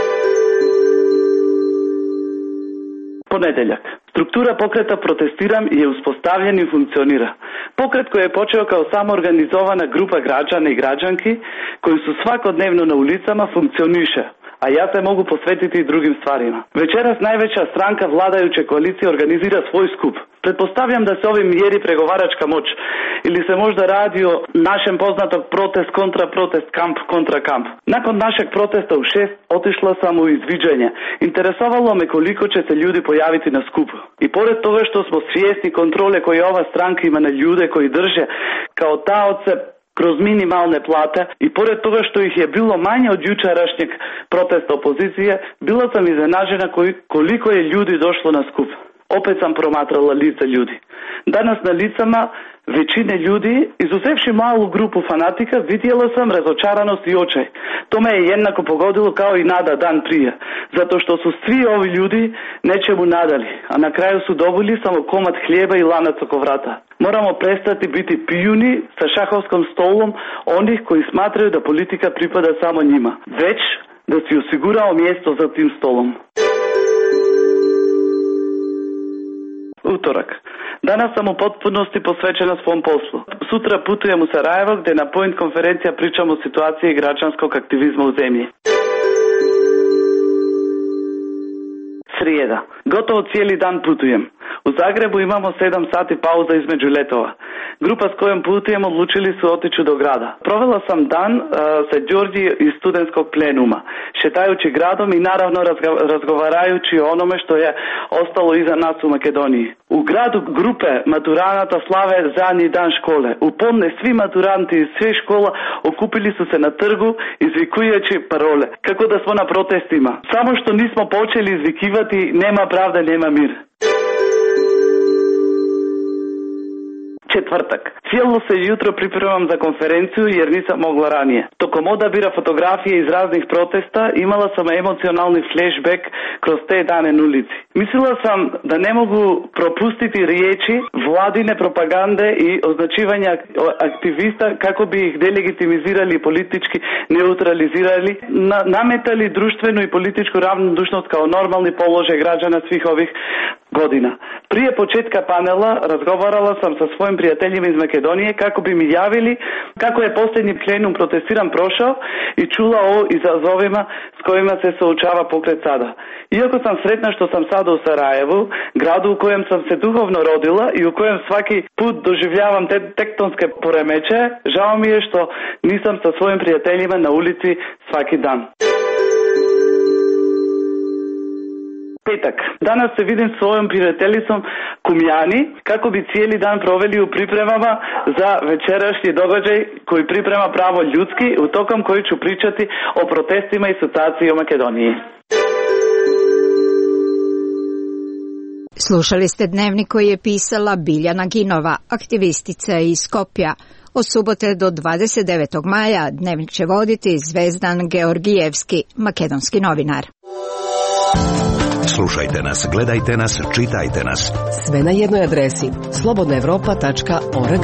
Ponedjeljak. Struktura pokreta Protestiram je uspostavljen i funkcionira. Pokret koji je počeo kao samoorganizovana grupa građana i građanki koji su svakodnevno na ulicama funkcioniše, a ja se mogu posvetiti i drugim stvarima. Večeras najveća stranka vladajuće koalicije organizira svoj skup. Pretpostavljam da se ovim mjeri pregovaračka moć ili se možda radi o našem poznatog protest kontra protest, kamp kontra kamp. Nakon našeg protesta u 6 otišla sam u izviđanje. Interesovalo me koliko će se ljudi pojaviti na skupu. I pored toga što smo svjesni kontrole koje ova stranka ima na ljude koji drže kao taoce kroz minimalne plate i pored toga što ih je bilo manje od jučerašnjeg protesta opozicije, bila sam iznenađena koliko je ljudi došlo na skup. Opet sam promatrala lica ljudi. Danas na licama većine ljudi, izuzevši malu grupu fanatika, vidjela sam razočaranost i očaj. To me je jednako pogodilo kao i nada dan prije, zato što su svi ovi ljudi nečemu nadali, a na kraju su dobili samo komad hljeba i lanac oko vrata. Moramo prestati biti pijuni sa šahovskom stolom onih koji smatraju da politika pripada samo njima, već da si osigurao mjesto za tim stolom. Utorak. Danas sam u potpunosti posvećena svom poslu. Sutra putujem u Sarajevo gdje na Point konferencija pričamo o situaciji građanskog aktivizma u zemlji. Srijeda. Gotovo cijeli dan putujem. U Zagrebu imamo 7 sati pauza između letova. Grupa s kojom putujem odlučili su otići do grada. Provela sam dan sa Đorđi iz studentskog plenuma, šetajući gradom i naravno razgovarajući o onome što je ostalo iza nas u Makedoniji. U gradu grupe maturanata slave zadnji dan škole. U podne svi maturanti iz sve škola okupili su se na trgu izvikujući parole. Kako da smo na protestima. Samo što nismo počeli izvikivati nema pravda, nema mir. Četvrtak. Cijelo se jutro pripremam za konferenciju jer nisam mogla ranije. Tokom odabira fotografije iz raznih protesta imala sam emocionalni flashback kroz te dane na ulici. Mislila sam da ne mogu propustiti riječi vladine propagande i označivanja aktivista kako bi ih delegitimizirali i politički neutralizirali, nametali društvenu i političku ravnodušnost kao normalni položaj građana svih ovih godina. Prije početka panela razgovarala sam sa svojim prijateljima iz Makedonije kako bi mi javili kako je posljednji plenum Protestiram prošao i čula o izazovima s kojima se suočava pokret sada. Iako sam sretna što sam sada u Sarajevu, gradu u kojem sam se duhovno rodila i u kojem svaki put doživljavam te tektonske poremećaje, žao mi je što nisam sa svojim prijateljima na ulici svaki dan. Petak. Danas se vidim s svojom prijateljicom Kumjani kako bi cijeli dan proveli u pripremama za večerašnji događaj koji priprema Pravo ljudski, u tokom koji ću pričati o protestima i situaciji u Makedoniji. Slušali ste dnevnik koji je pisala Biljana Ginova, aktivistica iz Skopja. Od subote do 29. maja dnevnik će voditi Zvezdan Georgijevski, makedonski novinar. Slušajte nas, gledajte nas, čitajte nas. Sve na jednoj adresi slobodnaevropa.org.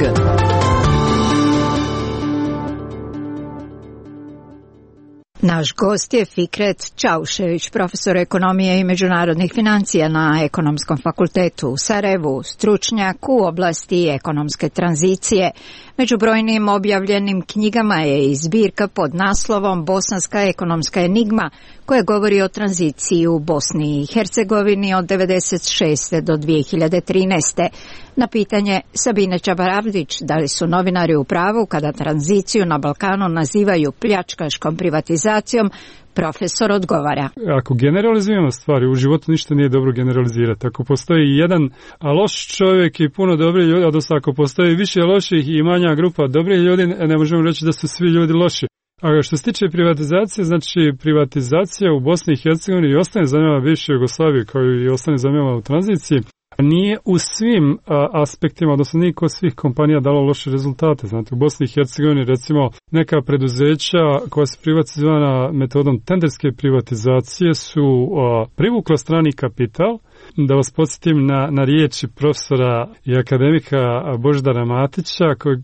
Naš gost je Fikret Čaušević, profesor ekonomije i međunarodnih financija na Ekonomskom fakultetu u Sarajevu, stručnjak u oblasti ekonomske tranzicije. Među brojnim objavljenim knjigama je i zbirka pod naslovom Bosanska ekonomska enigma, koje govori o tranziciji u Bosni i Hercegovini od 1996. do 2013. Na pitanje Sabine Čabaravdić da li su novinari u pravu kada tranziciju na Balkanu nazivaju pljačkaškom privatizacijom, profesor odgovara. Ako generalizujemo stvari, u životu ništa nije dobro generalizirati. Ako postoji jedan loš čovjek i puno dobrih ljudi, odnosno ako postoji više loših i manja grupa dobrih ljudi, ne možemo reći da su svi ljudi loši. A što se tiče privatizacije, znači privatizacija u Bosni i Hercegovini i ostalim zemljama bivše Jugoslavije, kao i ostalim zemljama u tranziciji, nije u svim aspektima, odnosno nije kod svih kompanija dalo loše rezultate. Znate, u Bosni i Hercegovini recimo neka preduzeća koja su privatizovana metodom tenderske privatizacije su privukla strani kapital. Da vas podsjetim na riječi profesora i akademika Božidara Matića koji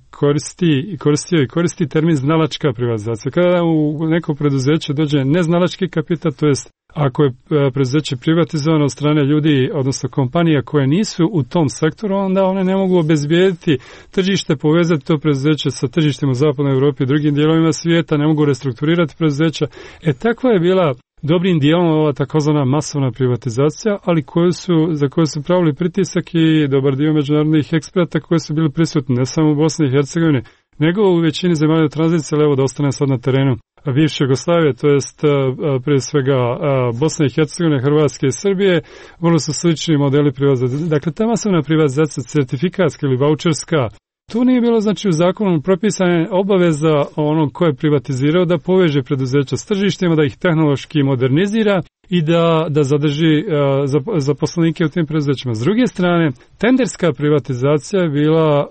koristi termin znalačka privatizacija. Kada u neko preduzeće dođe neznalački kapital, to jest ako je preduzeće privatizovano od strane ljudi, odnosno kompanija koje nisu u tom sektoru, onda one ne mogu obezbijediti tržište, povezati to preduzeće sa tržištima u Zapadnoj Europi i drugim dijelovima svijeta, ne mogu restrukturirati preduzeća. Takva je bila dobrim dijelom ova takozvana masovna privatizacija, ali za koju su pravili pritisak i dobar dio međunarodnih eksperata koji su bili prisutni ne samo u Bosni i Hercegovini, nego u većini zemalja tranzicije, ali evo da ostane sad na terenu bivše Jugoslavije, to jest prije svega Bosne i Hercegovine, Hrvatske i Srbije, vrlo su slični modeli privatizacije. Dakle, ta masovna privatizacija, certifikatska ili vaučerska, tu nije bilo znači u zakonu propisane obaveza onog ko je privatizirao da poveže preduzeća s tržištima, da ih tehnološki modernizira i da zadrži zaposlenike u tim preduzećima. S druge strane, tenderska privatizacija je bila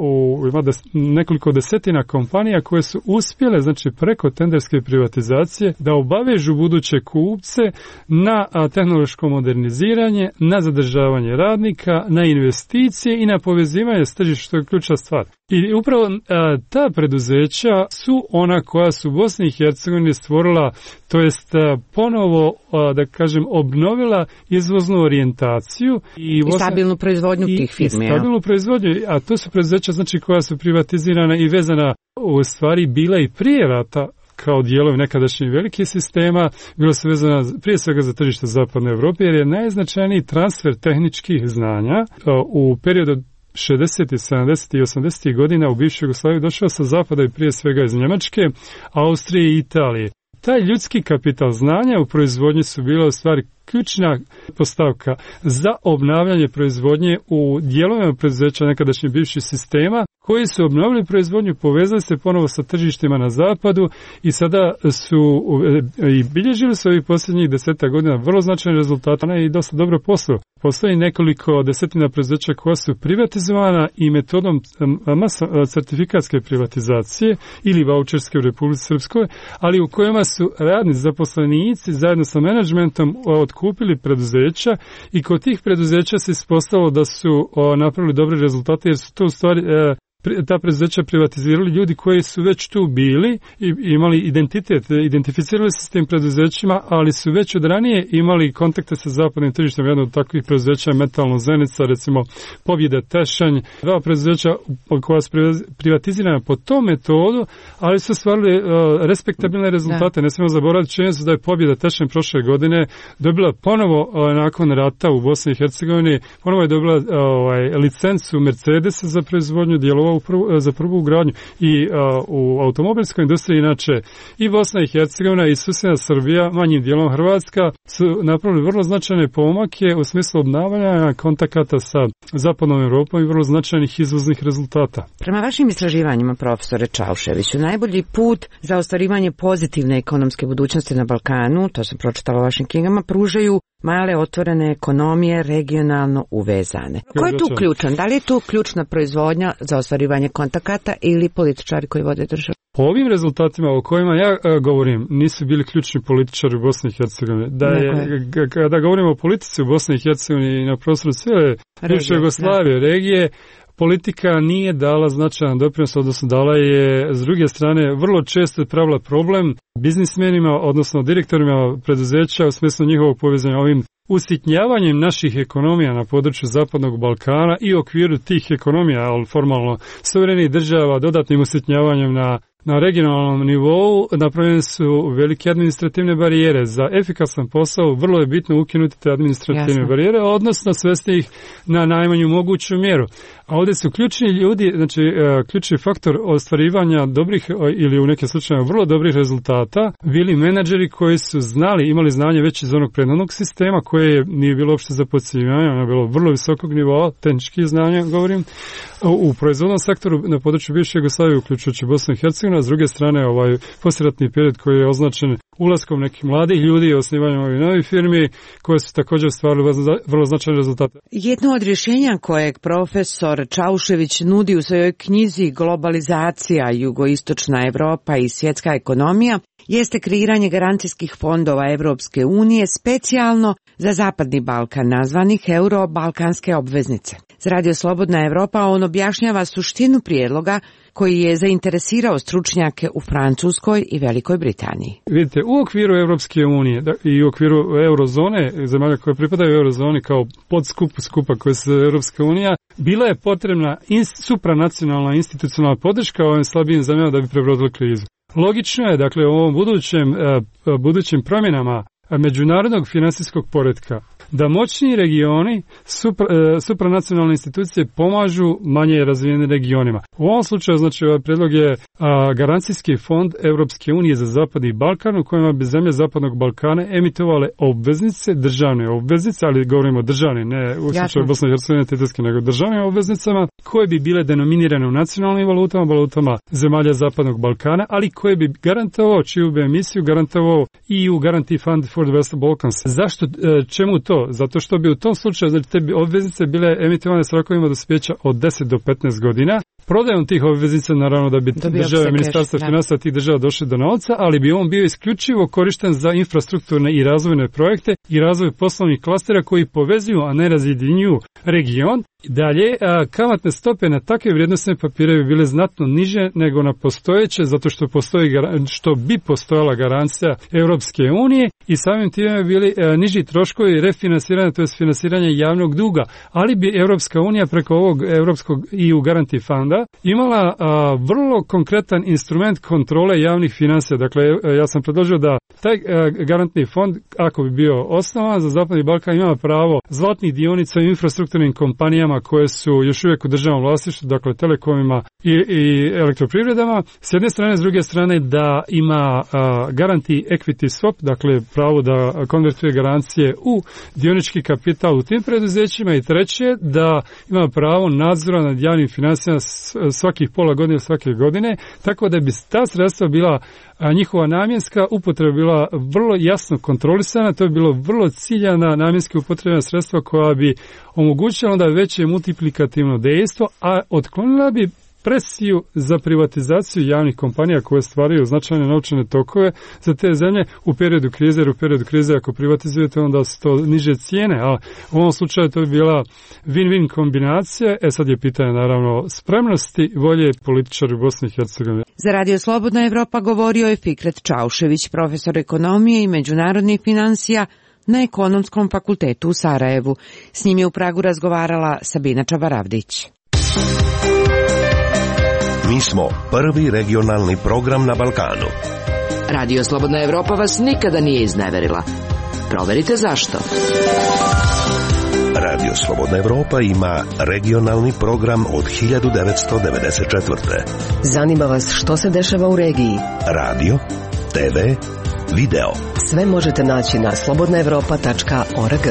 ima nekoliko desetina kompanija koje su uspjele, znači preko tenderske privatizacije, da obavežu buduće kupce na tehnološko moderniziranje, na zadržavanje radnika, na investicije i na povezivanje s tržištem, što je ključna stvar. I upravo ta preduzeća su ona koja su u Bosni i Hercegovini stvorila, to jest ponovo, da kažem, obnovila izvoznu orijentaciju i stabilnu proizvodnju tih firmi. I stabilnu proizvodnju, a to su preduzeća znači koja su privatizirana i vezana u stvari bila i prije rata kao dijelovi nekadašnjih velikih sistema, bilo se vezano prije svega za tržište Zapadne Europe, jer je najznačajniji transfer tehničkih znanja u periodu 60. 70. i 80. godina u bivšoj Jugoslaviji došao sa zapada i prije svega iz Njemačke, Austrije i Italije. Taj ljudski kapital znanja u proizvodnji su bila u stvari ključna postavka za obnavljanje proizvodnje u dijelovima preduzeća nekadašnjih bivših sistema koji su obnovili proizvodnju, povezali se ponovo sa tržištima na zapadu i sada su i bilježili su ovih posljednjih 10 godina vrlo značajne rezultate i dosta dobro poslu. Postoji nekoliko desetina preduzeća koja su privatizovana i metodom certifikatske privatizacije ili vaučerske u Republici Srpskoj, ali u kojima su radni zaposlenici zajedno sa menadžmentom otkupili preduzeća i kod tih preduzeća se ispostavilo da su napravili dobre rezultate jer su to u stvari ta preduzeća privatizirali ljudi koji su već tu bili i imali identitet, identificirali se s tim preduzećima, ali su već od ranije imali kontakte sa zapadnim tržištem. Jedno od takvih preduzeća je Metalno Zenica, recimo Pobjeda Tešanj, dva preduzeća koja su privatizirana po tom metodu, ali su stvarili respektabilne rezultate. Ne smijemo zaboraviti činjenicu da je Pobjeda Tešanj prošle godine dobila ponovo nakon rata u Bosni i Hercegovini, ponovo je dobila licencu Mercedesa za proizvodnju dijelova za prvu ugradnju i u automobilskoj industriji, inače i Bosna i Hercegovina i susjedna Srbija, manjim dijelom Hrvatska, su napravili vrlo značajne pomake u smislu obnavljanja kontakata sa Zapadnom Europom i vrlo značajnih izvoznih rezultata. Prema vašim istraživanjima, profesore Čauševiću, najbolji put za ostvarivanje pozitivne ekonomske budućnosti na Balkanu, to sam pročitala u vašim knjigama, pružaju male otvorene ekonomije regionalno uvezane. Ko je tu ključan? Da li je tu ključna proizvodnja za ostvarivanje kontakata ili političari koji vode državu? Po ovim rezultatima o kojima ja govorim nisu bili ključni političari u Bosni i Hercegovini. Kada govorimo o politici u Bosni i Hercegovini i na prostoru cijele bivše Jugoslavije, regije, politika nije dala značajan doprinos, odnosno dala je, s druge strane, vrlo često pravila problem biznismenima, odnosno direktorima preduzeća u smislu njihovog povezanja ovim usitnjavanjem naših ekonomija na području Zapadnog Balkana i u okviru tih ekonomija, ali formalno suverenih država, dodatnim usitnjavanjem na regionalnom nivou napravljene su velike administrativne barijere. Za efikasan posao vrlo je bitno ukinuti te administrativne barijere, odnosno svesti ih na najmanju moguću mjeru. A ovdje su ključni ljudi, znači ključni faktor ostvarivanja dobrih ili u nekim slučajevima vrlo dobrih rezultata bili menadžeri koji su znali, imali znanje već iz onog prethodnog sistema koje nije bilo uopšte za podcjenjivanje, ono je bilo vrlo visokog nivoa, tehničkih znanja govorim, u proizvodnom sektoru na području bivše Jugoslavije, uključujući Bosnu i Hercegovinu, a s druge strane ovaj poslijeratni period koji je označen ulaskom nekih mladih ljudi i osnivanjem ovih novih firmi koje su također stvarili vrlo značajne rezultate. Jedno od rješenja kojeg profesor Čaušević nudi u svojoj knjizi Globalizacija, jugoistočna Evropa i svjetska ekonomija jeste kreiranje garancijskih fondova Evropske unije specijalno za Zapadni Balkan, nazvanih Euro-balkanske obveznice. Za Radio Slobodna Evropa on objašnjava suštinu prijedloga koji je zainteresirao stručnjake u Francuskoj i Velikoj Britaniji. Vidite, u okviru Evropske unije i u okviru eurozone, zemalja koje pripadaju eurozoni kao skupa koje se Evropska unija, bila je potrebna supranacionalna institucionalna podrška ovim slabijim zemljama da bi prebrodili krizu. Logično je, dakle, u ovom budućim promjenama međunarodnog finansijskog poretka da moćni regioni, supranacionalne institucije pomažu manje razvijenim regionima. U ovom slučaju, znači, ovaj predlog je garancijski fond Europske unije za Zapadni Balkan u kojima bi zemlje Zapadnog Balkana emitovale obveznice, državne obveznice, ali govorimo o državnim, ne u slučaju Bosne i Hercegovine tedeskim, nego državnim obveznicama, koje bi bile denominirane u nacionalnim valutama zemalja Zapadnog Balkana, ali koje bi garantovao, čiju bi emisiju garantovao EU Guarantee Fund for the Western Balkans. Zašto, čemu to? Zato što bi u tom slučaju, znači, te obveznice bile emitovane s rokovima dospijeća od 10 do 15 godina. Prodajom tih obveznica, naravno da bi države, ministarstva financija tih država došli do novca, ali bi on bio isključivo korišten za infrastrukturne i razvojne projekte i razvoj poslovnih klastera koji povezuju, a ne razjedinjuju region. Dalje, kamatne stope na takve vrijednosne papire bi bile znatno niže nego na postojeće, zato što bi postojala garancija Europske unije i samim time bi bili niži troškovi refinansiranja, to je finansiranje javnog duga, ali bi Europska unija preko ovog Europskog EU Guarantee Funda imala vrlo konkretan instrument kontrole javnih financija. Dakle, ja sam predložio da taj garantni fond, ako bi bio osnovan za Zapadni Balkan, ima pravo zlatnih dionica u infrastrukturnim kompanijama koje su još uvijek u državnom vlasništvu, dakle telekomima i elektroprivredama, s jedne strane, s druge strane da ima guarantee equity swap, dakle pravo da konvertuje garancije u dionički kapital u tim preduzećima, i treće da ima pravo nadzora nad javnim financijama svakih pola godine, svake godine, tako da bi ta sredstva bila njihova namjenska upotreba bila vrlo jasno kontrolisana, to je bilo vrlo ciljana namjenski upotrebna sredstva koja bi omogućila onda veće multiplikativno dejstvo, a otklonila bi presiju za privatizaciju javnih kompanija koje stvaraju značajne novčane tokove za te zemlje u periodu krize, jer u periodu krize ako privatizujete onda su to niže cijene, a u ovom slučaju to bi bila win-win kombinacija. Sad je pitanje naravno spremnosti volje političara u Bosni i Hercegovini. Za Radio Slobodna Evropa govorio je Fikret Čaušević, profesor ekonomije i međunarodnih financija na Ekonomskom fakultetu u Sarajevu. S njim je u Pragu razgovarala Sabina Čabaravdić. Mi smo prvi regionalni program na Balkanu. Radio Slobodna Evropa vas nikada nije izneverila. Proverite zašto. Radio Slobodna Evropa ima regionalni program od 1994. Zanima vas što se dešava u regiji? Radio, TV, video. Sve možete naći na slobodnaevropa.org.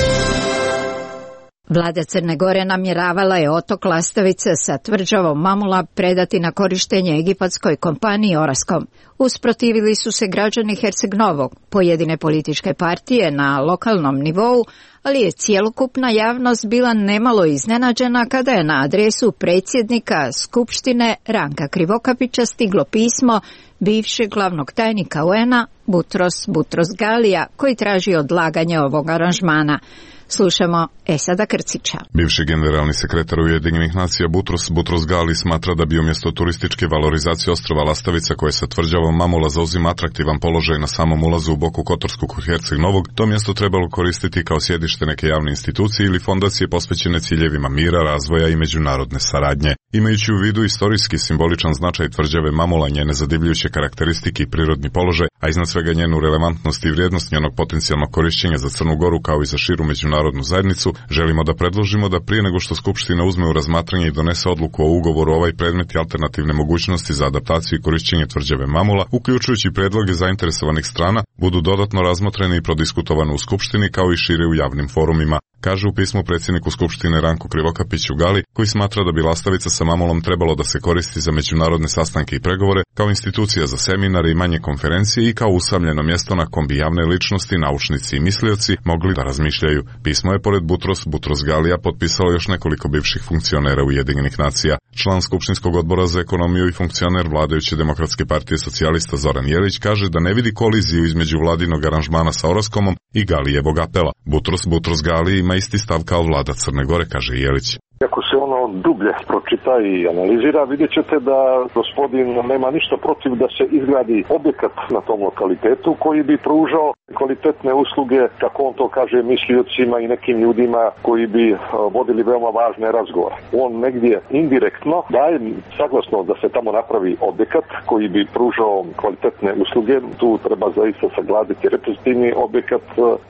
Vlada Crne Gore namjeravala je otok Lastavice sa tvrđavom Mamula predati na korištenje egipatskoj kompaniji Oraskom. Usprotivili su se građani Herceg-Novog, pojedine političke partije na lokalnom nivou, ali je cjelokupna javnost bila nemalo iznenađena kada je na adresu predsjednika Skupštine Ranka Krivokapića stiglo pismo bivšeg glavnog tajnika UN-a Butros Galija, koji traži odlaganje ovog aranžmana. Slušamo Esada Krcića. Bivši generalni sekretar Ujedinjenih nacija Butros Gali smatra da bi umjesto turističke valorizacije ostrva Lastavica, koje sa tvrđavom Mamula zauzima atraktivan položaj na samom ulazu u Boku Kotorsku kod Herceg Novog, to mjesto trebalo koristiti kao sjedište neke javne institucije ili fondacije posvećene ciljevima mira, razvoja i međunarodne saradnje. Imajući u vidu istorijski simboličan značaj tvrđave Mamula, njene zadivljujuće karakteristike i prirodni položaj, a iznad svega njenu relevantnost i vrijednost njenog potencijalnog korišćenja za Crnu Goru kao i za širu međunarodnu zajednicu, želimo da predložimo da prije nego što Skupština uzme u razmatranje i donese odluku o ugovoru ovaj predmet i alternativne mogućnosti za adaptaciju i korišćenje tvrđave Mamula, uključujući predloge zainteresovanih strana, budu dodatno razmotreni i prodiskutovani u Skupštini kao i šire u javnim forumima, kaže u pismu predsjedniku Skupštine Ranku Krivokapiću Gali, koji smatra da bi Lastavica sa Mamulom trebalo da se koristi za međunarodne sastanke i pregovore, kao institucija za seminare i manje konferencije i kao usamljeno mjesto na kom bi javne ličnosti, naučnici i mislioci mogli da razmišljaju. Pismo je pored Butros Galija potpisalo još nekoliko bivših funkcionera Ujedinjenih nacija. Član Skupštinskog odbora za ekonomiju i funkcioner vladajuće Demokratske partije socijalista Zoran Jelić kaže da ne vidi koliziju između vladinog aranžmana sa Oraskomom i Galijevog apela. Butros Gali ima isti stav kao vlada Crne Gore, kaže Jelić. Ako se ono dublje pročita i analizira, vidjet ćete da gospodin nema ništa protiv da se izgradi objekat na tom lokalitetu koji bi pružao kvalitetne usluge, kako on to kaže, misliocima i nekim ljudima koji bi vodili veoma važne razgovore. On negdje indirektno daje saglasno da se tamo napravi objekat koji bi pružao kvalitetne usluge. Tu treba zaista sagledati reprezentativni objekat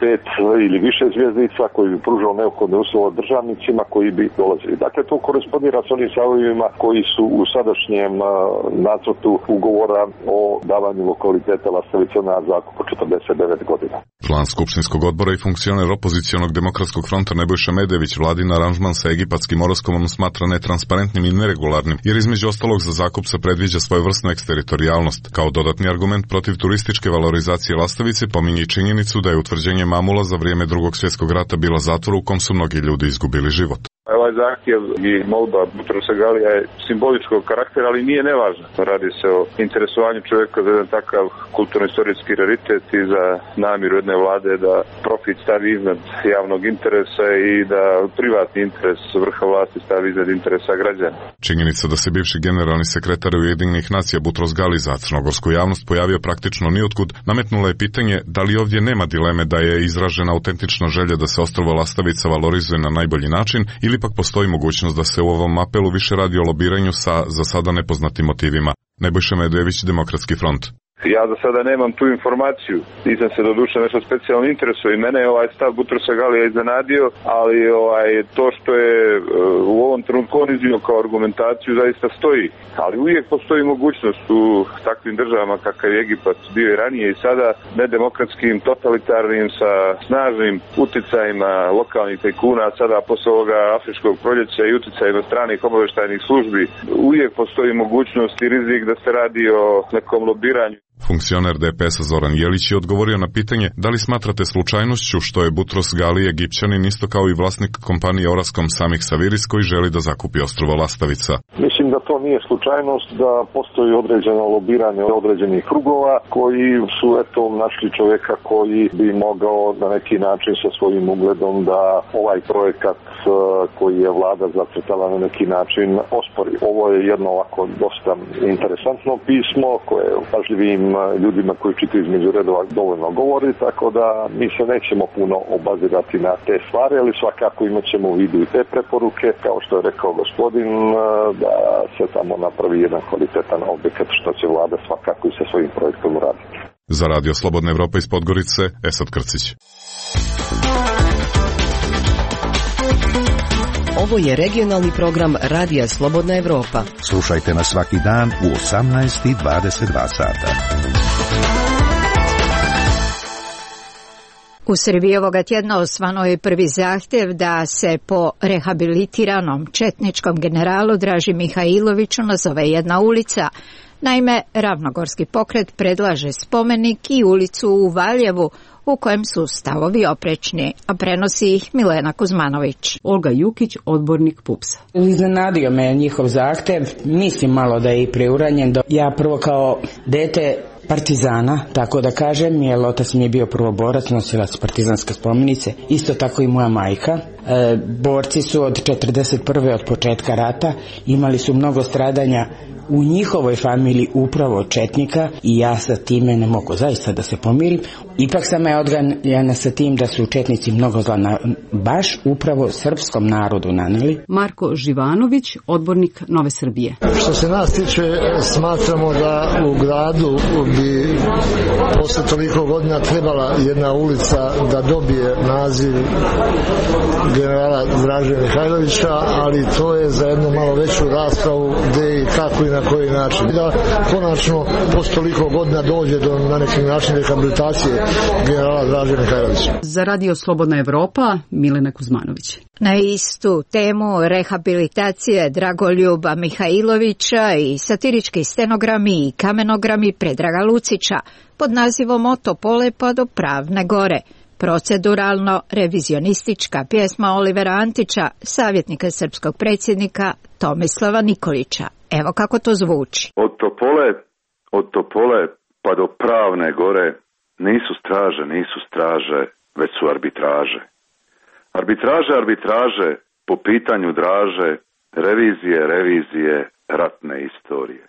5 ili više zvjezdica koji bi pružao neophodne uslove državnicima koji bi dolazili. Dakle, to korespondira s onim stavovima koji su u sadašnjem nacrtu ugovora o davanju lokaliteta Lastavica na zakup po 49 godina. Član Skupštinskog odbora i funkcioner opozicionog Demokratskog fronta Nebojša Medević vladin aranžman sa egipatskim Oraskomom smatra netransparentnim i neregularnim, jer između ostalog za zakup se predviđa svojevrsnu eksteritorijalnost. Kao dodatni argument protiv turističke valorizacije Lastavice pominje i činjenicu da je utvrđenje Mamula za vrijeme Drugog svjetskog rata bila zatvor u kom su mnogi ljudi izgubili život. Ovaj zahtjev i molba Butrosa Galija je simboličkog karaktera, ali nije nevažna. Radi se o interesovanju čovjeka za jedan takav kulturno-istorijski raritet i za namjeru jedne vlade da profit stavi iznad javnog interesa i da privatni interes vrha vlasti stavi iznad interesa građana. Činjenica da se bivši generalni sekretar Ujedinjenih nacija Butros Gali za crnogorsku javnost pojavio praktično niotkud, nametnula je pitanje da li ovdje nema dileme da je izražena autentična želja da se ostrvo Lastavica valorizuje na najbolji način, ili pak postoji mogućnost da se u ovom apelu više radi o lobiranju sa za sada nepoznatim motivima. Nebojša Medević, Demokratski front. Ja za sada nemam tu informaciju, nisam se doduše nešto specijalno interesuje i mene je ovaj stav Butrosa Galija iznenadio, ali to što je u ovom trenutku on iznio kao argumentaciju zaista stoji, ali uvijek postoji mogućnost u takvim državama kakav je Egipat bio i ranije i sada nedemokratskim, totalitarnim, sa snažnim uticajima lokalnih tajkuna, sada posle ovoga afričkog proljeća i uticajima stranih obavještajnih službi, uvijek postoji mogućnost i rizik da se radi o nekom lobiranju. Funkcioner DPS-a Zoran Jelić je odgovorio na pitanje da li smatrate slučajnošću što je Butros Gali Egipćanin isto kao i vlasnik kompanije Oraskom Samih Saviris koji želi da zakupi ostrvo Lastavica. Mislim da to nije slučajnost, da postoji određeno lobiranje određenih krugova koji su našli čovjeka koji bi mogao na neki način sa svojim ugledom da ovaj projekat koji je vlada zacrtala na neki način ospori. Ovo je jedno ovako dosta interesantno pismo koje pažljivim ljudima koji čitaju između redova dovoljno govori, tako da mi se nećemo puno obazirati na te stvari, ali svakako imat ćemo u vidu i te preporuke, kao što je rekao gospodin, da se tamo napravi jedan kvalitetan objekat, što će vlada svakako i sa svojim projektom uraditi. Za Radio Slobodna Evropa iz Podgorice, Esad Krcić. Ovo je regionalni program Radija Slobodna Evropa. Slušajte nas svaki dan u 18:22 sata. U Srbiji ovoga tjedna osvano je prvi zahtjev da se po rehabilitiranom četničkom generalu Draži Mihajloviću nazove jedna ulica. Naime, Ravnogorski pokret predlaže spomenik i ulicu u Valjevu u kojem su stavovi oprečni, a prenosi ih Milena Kuzmanović. Olga Jukić, odbornik PUPS-a. Iznenadio me njihov zahtev, mislim malo da je i preuranjen. Ja prvo kao dete partizana, tako da kažem, jer otac mi je bio prvoborac, nosilac partizanske spomenice, isto tako i moja majka. borci su od 41. od početka rata, imali su mnogo stradanja u njihovoj familiji upravo četnika i ja sa time ne mogu zaista da se pomirim. Ipak sam je odganjana sa tim da su četnici mnogo zla baš upravo srpskom narodu naneli. Marko Živanović, odbornik Nove Srbije. Što se nas tiče, smatramo da u gradu bi posle toliko godina trebala jedna ulica da dobije naziv generala Draže Mihajlovića, ali to je za jednu malo veću raspravu gde i kako i na koji način. Da konačno posle toliko godina dođe do na neki način rehabilitacije generala Draže Mihajlovića. Za Radio Slobodna Evropa, Milena Kuzmanović. Na istu temu rehabilitacije Dragoljuba Mihajlovića i satirički stenogrami i kamenogrami Predraga Lucića pod nazivom Od Topole pa do Pravne Gore. Proceduralno revizionistička pjesma Olivera Antića, savjetnika srpskog predsjednika Tomislava Nikolića. Evo kako to zvuči. Od Topole pa do Pravne Gore nisu straže, već su arbitraže. Arbitraže po pitanju Draže, revizije, ratne istorije.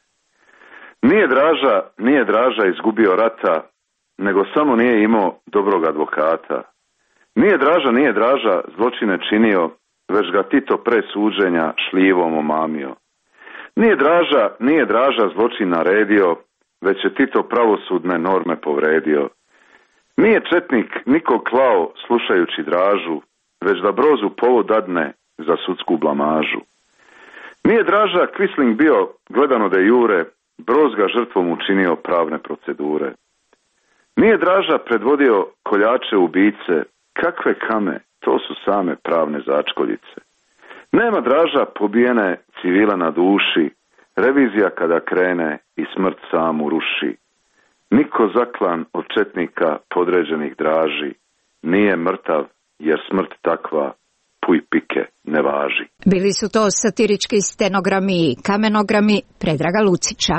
Nije Draža izgubio rata, nego samo nije imao dobrog advokata. Nije Draža zločine činio, već ga Tito pre suđenja šljivom omamio. Nije Draža zločin naredio, već je Tito pravosudne norme povredio. Nije četnik nikog klao slušajući Dražu, već da Brozu povod dadne za sudsku blamažu. Nije Draža Quisling bio gledano de jure, Broz ga žrtvom učinio pravne procedure. Nije Draža predvodio koljače ubice, kakve kame, to su same pravne začkoljice. Nema Draža pobijene civila na duši, revizija kada krene i smrt samu ruši. Niko zaklan od četnika podređenih Draži nije mrtav, jer smrt takva puj pike ne važi. Bili su to satirički stenogrami i kamenogrami Predraga Lucića.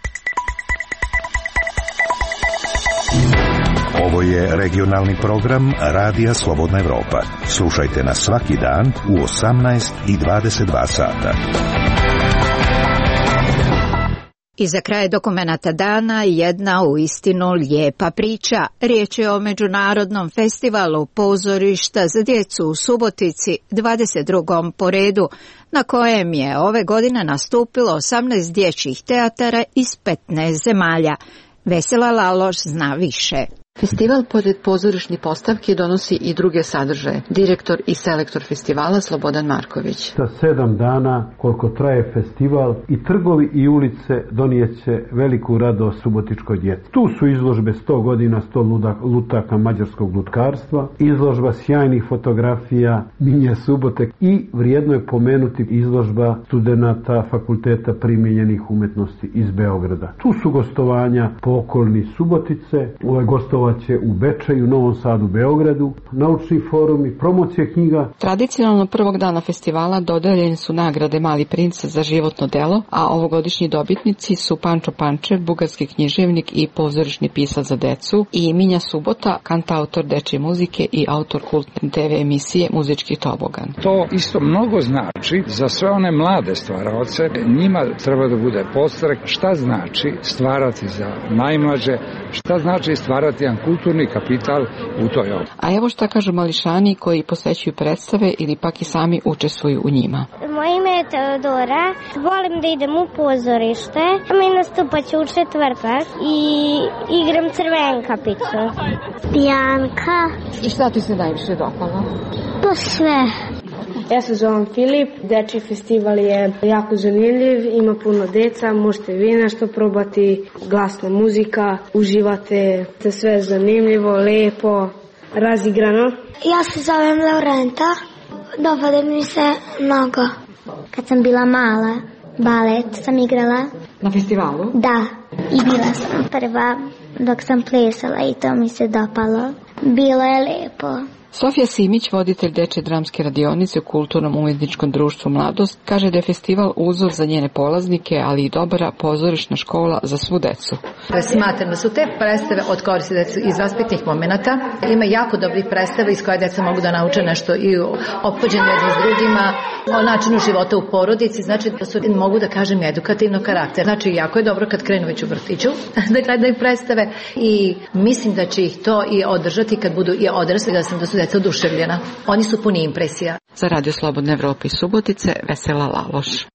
Ovo je regionalni program Radija Slobodna Evropa. Slušajte nas svaki dan u 18 i 22 sata. I za kraj dokumenata dana jedna uistinu lijepa priča. Riječ je o Međunarodnom festivalu pozorišta za djecu u Subotici, 22. po redu, na kojem je ove godine nastupilo 18 dječjih teatara iz 15 zemalja. Vesela Laloš zna više. Festival pored pozorišnih postavki donosi i druge sadržaje. Direktor i selektor festivala Slobodan Marković. Za 7 dana koliko traje festival i trgovi i ulice donijeće veliku radost subotičkoj djeci. Tu su izložbe 100 godina, 100 lutaka mađarskog lutkarstva, izložba sjajnih fotografija Minje Subote i vrijedno je pomenuti izložba studenata Fakulteta primijenjenih umetnosti iz Beograda. Tu su gostovanja po okolini Subotice, gostovanje će u Bečeju, Novom Sadu, Beogradu, naučni forum i promocija knjiga. Tradicionalno prvog dana festivala dodeljene su nagrade Mali princ za životno delo, a ovogodišnji dobitnici su Pančo Pančev, bugarski književnik i pozorišni pisac za decu, i Minja Subota, kantautor dečje muzike i autor kultne TV emisije Muzički tobogan. To isto mnogo znači za sve one mlade stvaraoce. Njima treba da bude podstrek šta znači stvarati za najmlađe, šta znači stvarati jedan kulturni kapital u toj oblasti. A evo šta kažu mališani koji posećuju predstave ili pak i sami učestvuju u njima. Moje ime je Teodora, volim da idem u pozorište, mi nastupaću u četvrtak i igram Crvenkapicu. Bianka. I šta ti se najviše dopalo? Pa sve. Ja se zovem Filip, dečji festival je jako zanimljiv, ima puno deca, možete vi nešto probati, glasna muzika, uživate, sve je zanimljivo, lepo, razigrano. Ja se zovem Laurenta, dopada mi se mnogo. Kad sam bila mala, balet sam igrala. Na festivalu? Da, i bila sam prva dok sam plesala i to mi se dopalo. Bilo je lepo. Sofija Simić, voditelj dečje dramske radionice u Kulturnom umetničkom društvu Mladost, kaže da je festival uzor za njene polaznike, ali i dobra pozorišna škola za svu decu. Smatram da su te predstave od koristi decu iz aspektnih momenata. Ima jako dobrih predstava iz koje deca mogu da nauče nešto i o ophođenju jedni s drugima, o načinu života u porodici, znači da su, mogu da kažem, edukativnog karaktera. Znači, jako je dobro kad krenu već u vrtiću da gledaju predstave i mislim da će ih to i održati kad budu i odrasli, da sam da su deca oduševljena. Oni su puni impresija. Za Radio Slobodne Evrope iz Subotice, Vesela Laloš.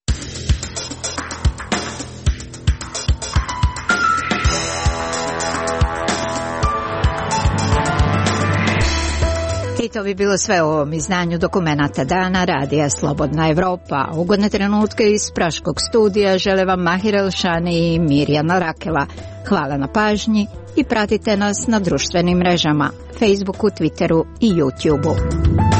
I to bi bilo sve u ovom izdanju dokumenata dana Radija Slobodna Evropa. Ugodne trenutke iz Praškog studija žele vam Mahir Elšani i Mirjana Rakela. Hvala na pažnji i pratite nas na društvenim mrežama, Facebooku, Twitteru i YouTubeu.